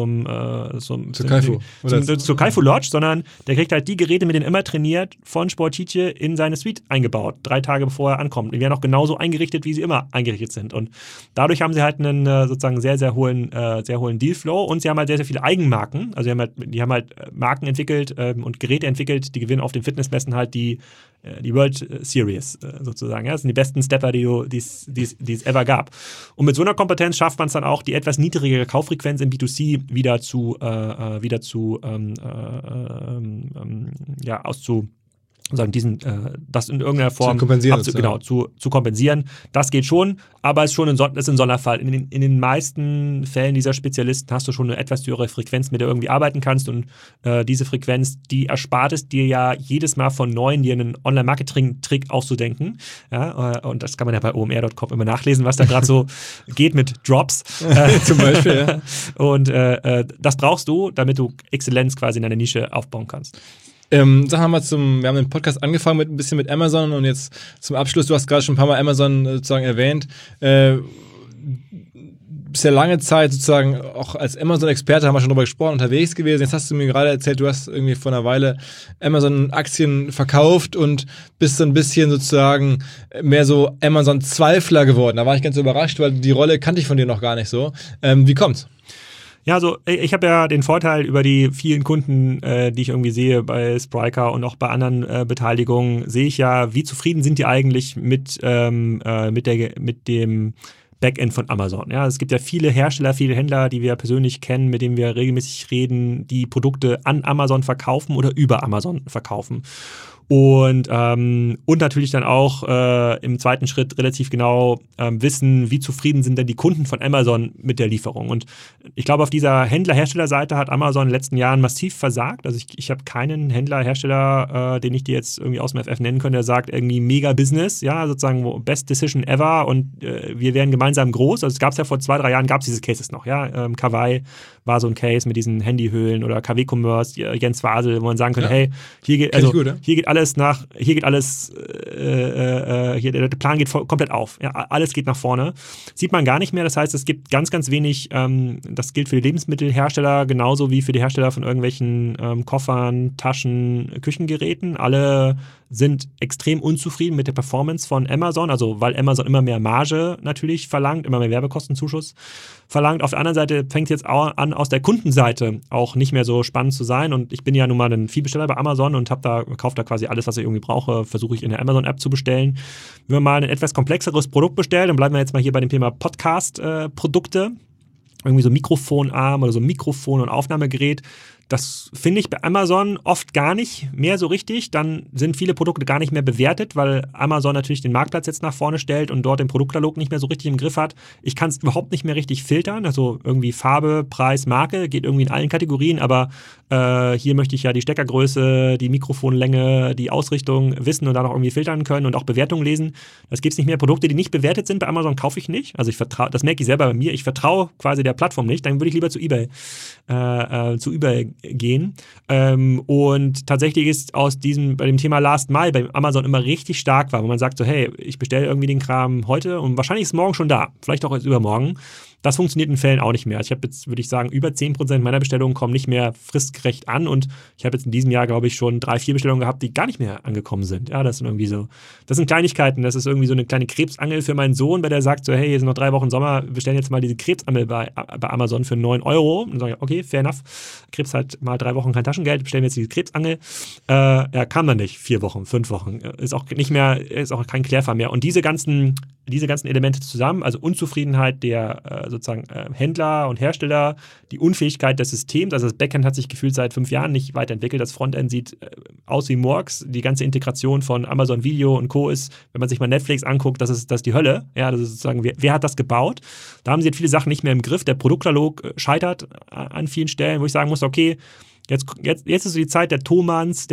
Kaifu Lodge, sondern der kriegt halt die Geräte, mit denen immer trainiert, von Sportici in seine Suite eingebaut, 3 Tage bevor er ankommt. Die werden auch genauso eingerichtet, wie sie immer eingerichtet sind. Und dadurch haben sie halt einen sozusagen sehr, sehr hohen Dealflow und sie haben halt sehr, sehr viele Eigenmarken. Also die haben halt Marken entwickelt und Geräte entwickelt, die gewinnen auf den Fitnessmessen halt die World Series sozusagen. Ja? Das sind die besten Stepper, die es ever gab. Und mit so einer Kompetenz schafft man es dann auch, die etwas niedrigere Kauffrequenz im B2C wieder das in irgendeiner Form zu kompensieren. Das geht schon, aber es ist ein Sonderfall. In den meisten Fällen dieser Spezialisten hast du schon eine etwas höhere Frequenz, mit der du irgendwie arbeiten kannst und diese Frequenz, die erspart es dir ja jedes Mal von Neuen, dir einen Online-Marketing-Trick auszudenken. Ja, und das kann man ja bei omr.com immer nachlesen, was da gerade so geht mit Drops. Zum Beispiel, ja. Und das brauchst du, damit du Exzellenz quasi in deiner Nische aufbauen kannst. Sagen wir mal wir haben den Podcast angefangen ein bisschen mit Amazon und jetzt zum Abschluss, du hast gerade schon ein paar Mal Amazon sozusagen erwähnt, bist ja lange Zeit sozusagen auch als Amazon-Experte, haben wir schon drüber gesprochen, unterwegs gewesen. Jetzt hast du mir gerade erzählt, du hast irgendwie vor einer Weile Amazon-Aktien verkauft und bist so ein bisschen sozusagen mehr so Amazon-Zweifler geworden. Da war ich ganz überrascht, weil die Rolle kannte ich von dir noch gar nicht so. Wie kommt's? Ja, also ich habe ja den Vorteil über die vielen Kunden, die ich irgendwie sehe bei Spryker und auch bei anderen Beteiligungen, sehe ich ja, wie zufrieden sind die eigentlich mit dem Backend von Amazon. Ja, es gibt ja viele Hersteller, viele Händler, die wir persönlich kennen, mit denen wir regelmäßig reden, die Produkte an Amazon verkaufen oder über Amazon verkaufen. Und natürlich dann auch im zweiten Schritt relativ genau wissen, wie zufrieden sind denn die Kunden von Amazon mit der Lieferung. Und ich glaube, auf dieser Händler-Hersteller-Seite hat Amazon in den letzten Jahren massiv versagt. Also ich habe keinen Händler-Hersteller, den ich dir jetzt irgendwie aus dem FF nennen könnte, der sagt irgendwie mega Business, ja, sozusagen Best Decision ever und wir werden gemeinsam groß. Also es gab es ja vor 2-3 Jahren, gab es diese Cases noch, ja. Kawaii war so ein Case mit diesen Handyhöhlen oder KW Commerce, Jens Wasel, wo man sagen könnte, hey, hier geht der Plan geht komplett auf. Ja, alles geht nach vorne. Sieht man gar nicht mehr. Das heißt, es gibt ganz, ganz wenig, das gilt für die Lebensmittelhersteller genauso wie für die Hersteller von irgendwelchen Koffern, Taschen, Küchengeräten. Alle sind extrem unzufrieden mit der Performance von Amazon, also weil Amazon immer mehr Marge natürlich verlangt, immer mehr Werbekostenzuschuss verlangt. Auf der anderen Seite fängt es jetzt auch an, aus der Kundenseite auch nicht mehr so spannend zu sein und ich bin ja nun mal ein Vielbesteller bei Amazon und kaufe da quasi alles, was ich irgendwie brauche, versuche ich in der Amazon-App zu bestellen. Wenn man mal ein etwas komplexeres Produkt bestellt, dann bleiben wir jetzt mal hier bei dem Thema Podcast-Produkte, irgendwie so Mikrofonarm oder so Mikrofon- und Aufnahmegerät. Das finde ich bei Amazon oft gar nicht mehr so richtig. Dann sind viele Produkte gar nicht mehr bewertet, weil Amazon natürlich den Marktplatz jetzt nach vorne stellt und dort den Produktkatalog nicht mehr so richtig im Griff hat. Ich kann es überhaupt nicht mehr richtig filtern. Also irgendwie Farbe, Preis, Marke geht irgendwie in allen Kategorien, aber hier möchte ich ja die Steckergröße, die Mikrofonlänge, die Ausrichtung wissen und dann auch irgendwie filtern können und auch Bewertungen lesen. Das gibt es nicht mehr. Produkte, die nicht bewertet sind bei Amazon, kaufe ich nicht. Also das merke ich selber bei mir. Ich vertraue quasi der Plattform nicht. Dann würde ich lieber zu eBay gehen. Und tatsächlich ist bei dem Thema Last Mile bei Amazon immer richtig stark war, wo man sagt so, hey, ich bestelle irgendwie den Kram heute und wahrscheinlich ist es morgen schon da. Vielleicht auch als übermorgen. Das funktioniert in Fällen auch nicht mehr. Ich habe jetzt, würde ich sagen, über 10% meiner Bestellungen kommen nicht mehr fristgerecht an und ich habe jetzt in diesem Jahr, glaube ich, schon 3-4 Bestellungen gehabt, die gar nicht mehr angekommen sind. Ja, das sind irgendwie so, das sind Kleinigkeiten, das ist irgendwie so eine kleine Krebsangel für meinen Sohn, weil der sagt so, hey, hier sind noch 3 Wochen Sommer, wir bestellen jetzt mal diese Krebsangel bei Amazon für 9 €. Und dann sage ich, okay, fair enough, Krebs halt mal 3 Wochen kein Taschengeld, bestellen wir jetzt diese Krebsangel. Kam dann nicht, 4 Wochen, 5 Wochen, ist auch kein Klärfall mehr. Und diese ganzen Elemente zusammen, also Unzufriedenheit der sozusagen Händler und Hersteller, die Unfähigkeit des Systems, also das Backend hat sich gefühlt seit 5 Jahren nicht weiterentwickelt, das Frontend sieht aus wie Murks, die ganze Integration von Amazon Video und Co. ist, wenn man sich mal Netflix anguckt, das ist die Hölle, ja, das ist sozusagen, wer hat das gebaut? Da haben sie jetzt viele Sachen nicht mehr im Griff, der Produktkatalog scheitert an vielen Stellen, wo ich sagen muss, okay, jetzt ist so die Zeit der Thomans, der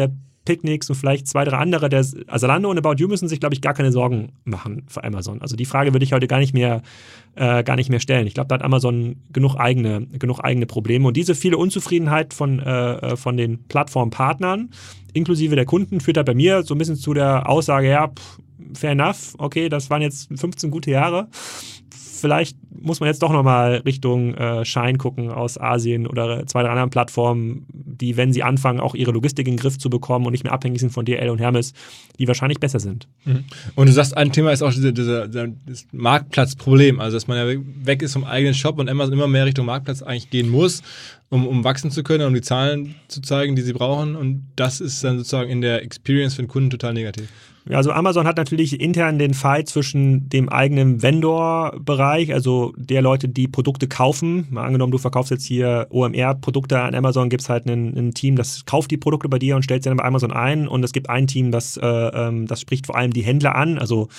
Picnics und vielleicht 2, 3 andere. Zalando und About You müssen sich, glaube ich, gar keine Sorgen machen für Amazon. Also die Frage würde ich heute gar nicht mehr stellen. Ich glaube, da hat Amazon genug eigene Probleme. Und diese viele Unzufriedenheit von den Plattformpartnern, inklusive der Kunden, führt halt bei mir so ein bisschen zu der Aussage, ja, fair enough, okay, das waren jetzt 15 gute Jahre. Vielleicht muss man jetzt doch nochmal Richtung Shine gucken aus Asien oder 2, 3 anderen Plattformen, die, wenn sie anfangen, auch ihre Logistik in den Griff zu bekommen und nicht mehr abhängig sind von DHL und Hermes, die wahrscheinlich besser sind. Und du sagst, ein Thema ist auch das Marktplatzproblem, also dass man ja weg ist vom eigenen Shop und Amazon immer mehr Richtung Marktplatz eigentlich gehen muss, um wachsen zu können, um die Zahlen zu zeigen, die sie brauchen, und das ist dann sozusagen in der Experience für den Kunden total negativ. Ja, also Amazon hat natürlich intern den Fight zwischen dem eigenen Vendor-Bereich, also der Leute, die Produkte kaufen. Mal angenommen, du verkaufst jetzt hier OMR-Produkte an Amazon, gibt es halt ein Team, das kauft die Produkte bei dir und stellt sie dann bei Amazon ein, und es gibt ein Team, das spricht vor allem die Händler an, also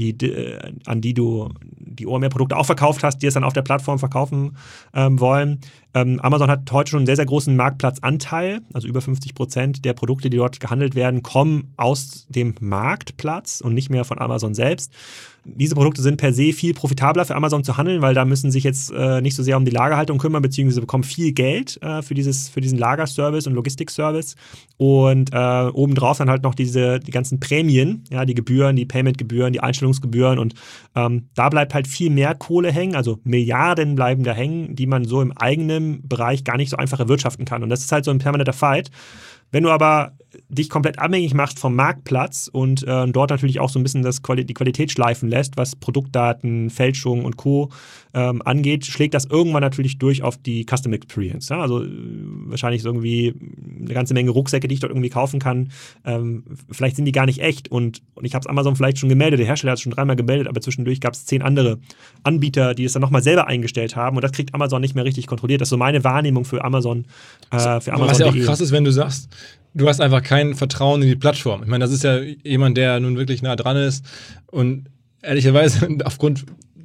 an die du die OMR-Produkte auch verkauft hast, die es dann auf der Plattform verkaufen wollen. Amazon hat heute schon einen sehr, sehr großen Marktplatzanteil, also über 50% der Produkte, die dort gehandelt werden, kommen aus dem Marktplatz und nicht mehr von Amazon selbst. Diese Produkte sind per se viel profitabler für Amazon zu handeln, weil da müssen sich jetzt nicht so sehr um die Lagerhaltung kümmern, beziehungsweise bekommen viel Geld für diesen Lagerservice und Logistikservice, und obendrauf dann halt noch die ganzen Prämien, ja, die Gebühren, die Paymentgebühren, die Einstellungsgebühren, und da bleibt halt viel mehr Kohle hängen, also Milliarden bleiben da hängen, die man so im eigenen Bereich gar nicht so einfach erwirtschaften kann, und das ist halt so ein permanenter Fight. Wenn du aber dich komplett abhängig machst vom Marktplatz und dort natürlich auch so ein bisschen die Qualität schleifen lässt, was Produktdaten, Fälschung und Co. Angeht, schlägt das irgendwann natürlich durch auf die Custom Experience. Ja? Also wahrscheinlich irgendwie eine ganze Menge Rucksäcke, die ich dort irgendwie kaufen kann. Vielleicht sind die gar nicht echt, und ich habe es Amazon vielleicht schon gemeldet, der Hersteller hat es schon 3-mal gemeldet, aber zwischendurch gab es 10 andere Anbieter, die es dann nochmal selber eingestellt haben, und das kriegt Amazon nicht mehr richtig kontrolliert. Das ist so meine Wahrnehmung für Amazon. Was ja auch krass ist, wenn du sagst, du hast einfach kein Vertrauen in die Plattform. Ich meine, das ist ja jemand, der nun wirklich nah dran ist, und ehrlicherweise aufgrund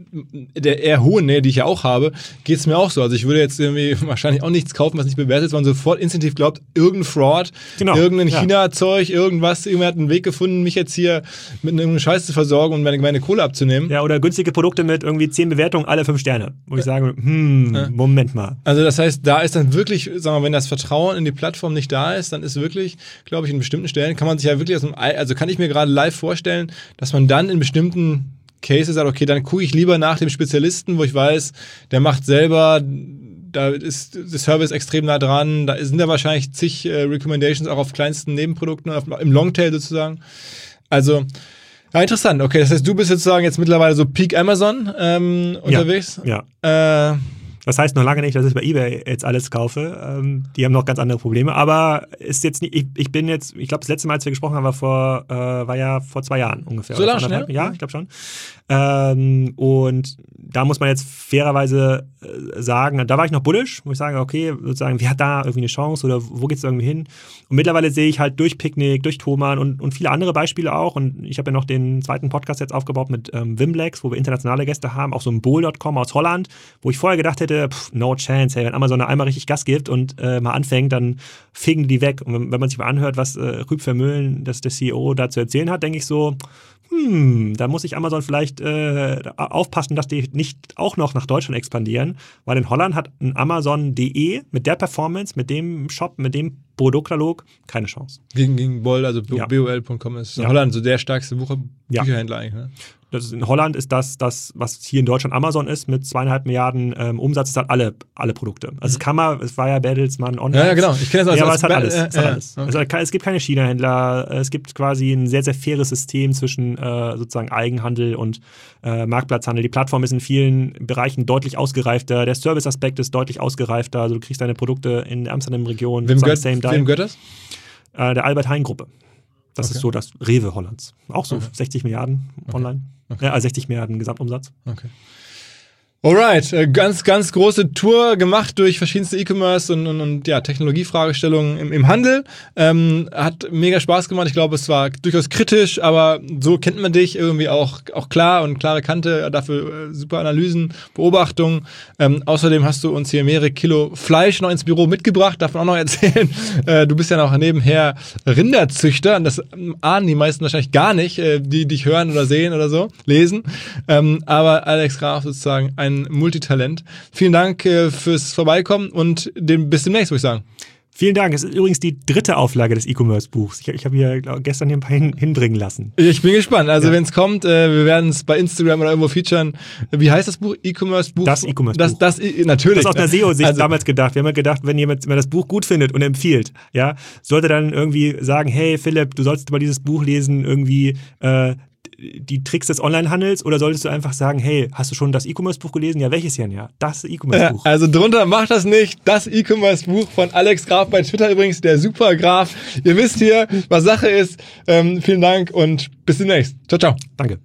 der eher hohen Nähe, die ich ja auch habe, geht es mir auch so. Also ich würde jetzt irgendwie wahrscheinlich auch nichts kaufen, was nicht bewertet ist, weil man sofort instinktiv glaubt, irgendein Fraud, irgendein China-Zeug, irgendwas, irgendwer hat einen Weg gefunden, mich jetzt hier mit einem Scheiß zu versorgen und meine Kohle abzunehmen. Ja, oder günstige Produkte mit irgendwie 10 Bewertungen, alle 5 Sterne. Wo ich sage, Moment mal. Also das heißt, da ist dann wirklich, sagen wir, wenn das Vertrauen in die Plattform nicht da ist, dann ist wirklich, glaube ich, in bestimmten Stellen kann man sich ja wirklich also kann ich mir gerade live vorstellen, dass man dann in bestimmten Cases sagt, okay, dann gucke ich lieber nach dem Spezialisten, wo ich weiß, der macht selber, da ist der Service extrem nah dran, da sind ja wahrscheinlich zig Recommendations auch auf kleinsten Nebenprodukten, im Longtail sozusagen. Also, ja, interessant. Okay, das heißt, du bist sozusagen jetzt mittlerweile so Peak Amazon unterwegs. Ja. Das heißt noch lange nicht, dass ich bei eBay jetzt alles kaufe. Die haben noch ganz andere Probleme. Aber ist jetzt nicht, ich glaube, das letzte Mal, als wir gesprochen haben, war ja vor 2 Jahren ungefähr. So lange schnell? Ja, ich glaube schon. Und da muss man jetzt fairerweise sagen, da war ich noch bullish, wo ich sage, okay, sozusagen, wer hat da irgendwie eine Chance oder wo geht es irgendwie hin? Und mittlerweile sehe ich halt durch Picknick, durch Thomann und viele andere Beispiele auch. Und ich habe ja noch den zweiten Podcast jetzt aufgebaut mit Wimblex, wo wir internationale Gäste haben, auch so ein Bol.com aus Holland, wo ich vorher gedacht hätte, no chance, hey, wenn Amazon da einmal richtig Gas gibt und mal anfängt, dann fegen die weg. Und wenn man sich mal anhört, was Rüb Vermeulen, das der CEO, da zu erzählen hat, denke ich so, da muss ich Amazon vielleicht aufpassen, dass die nicht auch noch nach Deutschland expandieren, weil in Holland hat ein Amazon.de mit der Performance, mit dem Shop, mit dem Produktkatalog keine Chance. Gegen Bol, also bol.com ist in Holland so der stärkste Bücherhändler eigentlich, ne? In Holland ist das, was hier in Deutschland Amazon ist, mit 2,5 Milliarden Umsatz, ist halt alle Produkte. Also es war ja Bertelsmann Online. Ja, genau. Ich kenne das ja, aber es hat alles. Okay. Also es gibt keine China-Händler, es gibt quasi ein sehr, sehr faires System zwischen sozusagen Eigenhandel und Marktplatzhandel. Die Plattform ist in vielen Bereichen deutlich ausgereifter, der Service-Aspekt ist deutlich ausgereifter, also du kriegst deine Produkte in der Amsterdam-Region. Wem gehört das? Der Albert-Heijn-Gruppe. Das ist so das Rewe Hollands. Auch so 60 Milliarden online. 60 Milliarden Gesamtumsatz. Okay. Alright, ganz, ganz große Tour gemacht durch verschiedenste E-Commerce und ja, Technologiefragestellungen im Handel. Hat mega Spaß gemacht. Ich glaube, es war durchaus kritisch, aber so kennt man dich irgendwie auch klar und klare Kante. Dafür super Analysen, Beobachtungen. Außerdem hast du uns hier mehrere Kilo Fleisch noch ins Büro mitgebracht. Darf man auch noch erzählen. Du bist ja noch nebenher Rinderzüchter. Und das ahnen die meisten wahrscheinlich gar nicht, die dich hören oder sehen oder so, lesen. Aber Alex Graf sozusagen ein Multitalent. Vielen Dank fürs Vorbeikommen und bis demnächst, würde ich sagen. Vielen Dank. Es ist übrigens die 3. Auflage des E-Commerce-Buchs. Ich habe hier gestern hier ein paar hinbringen lassen. Ich bin gespannt. Also wenn es kommt, wir werden es bei Instagram oder irgendwo featuren. Wie heißt das Buch? E-Commerce-Buch? Das E-Commerce-Buch. Natürlich. Das aus einer SEO-Sicht damals gedacht. Wir haben ja gedacht, wenn jemand das Buch gut findet und empfiehlt, ja, sollte dann irgendwie sagen, hey Philipp, du solltest mal dieses Buch lesen, irgendwie die Tricks des Onlinehandels, oder solltest du einfach sagen, hey, hast du schon das E-Commerce-Buch gelesen? Ja, welches denn? Ja, das E-Commerce-Buch. Also drunter macht das nicht. Das E-Commerce-Buch von Alex Graf bei Twitter übrigens, der Super Graf. Ihr wisst hier, was Sache ist. Vielen Dank und bis demnächst. Ciao, ciao. Danke.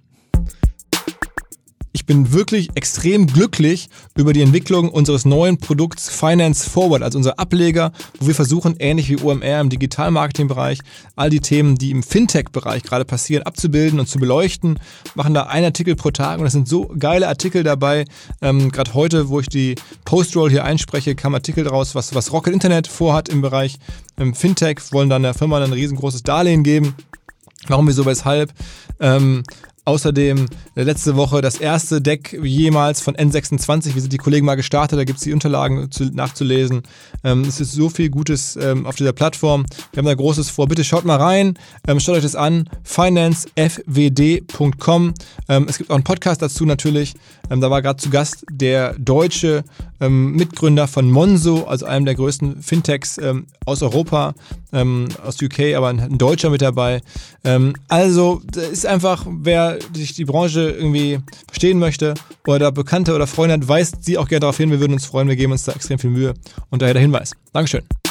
Ich bin wirklich extrem glücklich über die Entwicklung unseres neuen Produkts Finance Forward, also unser Ableger, wo wir versuchen, ähnlich wie OMR im Digital-Marketing-Bereich, all die Themen, die im Fintech-Bereich gerade passieren, abzubilden und zu beleuchten. Machen da einen Artikel pro Tag und es sind so geile Artikel dabei. Gerade heute, wo ich die Post-Roll hier einspreche, kam Artikel daraus, was Rocket Internet vorhat im Bereich Fintech, wollen dann der Firma ein riesengroßes Darlehen geben. Warum, wieso, weshalb? Außerdem letzte Woche das erste Deck jemals von N26. Wir sind die Kollegen mal gestartet, da gibt es die Unterlagen nachzulesen. Es ist so viel Gutes auf dieser Plattform. Wir haben da Großes vor. Bitte schaut mal rein, schaut euch das an. financefwd.com. Es gibt auch einen Podcast dazu natürlich. Da war gerade zu Gast der deutsche Mitgründer von Monzo, also einem der größten Fintechs aus Europa, aus UK, aber ein Deutscher mit dabei. Also ist einfach, wer sich die Branche irgendwie verstehen möchte oder Bekannte oder Freunde hat, weist sie auch gerne darauf hin. Wir würden uns freuen, wir geben uns da extrem viel Mühe. Und daher der Hinweis. Dankeschön.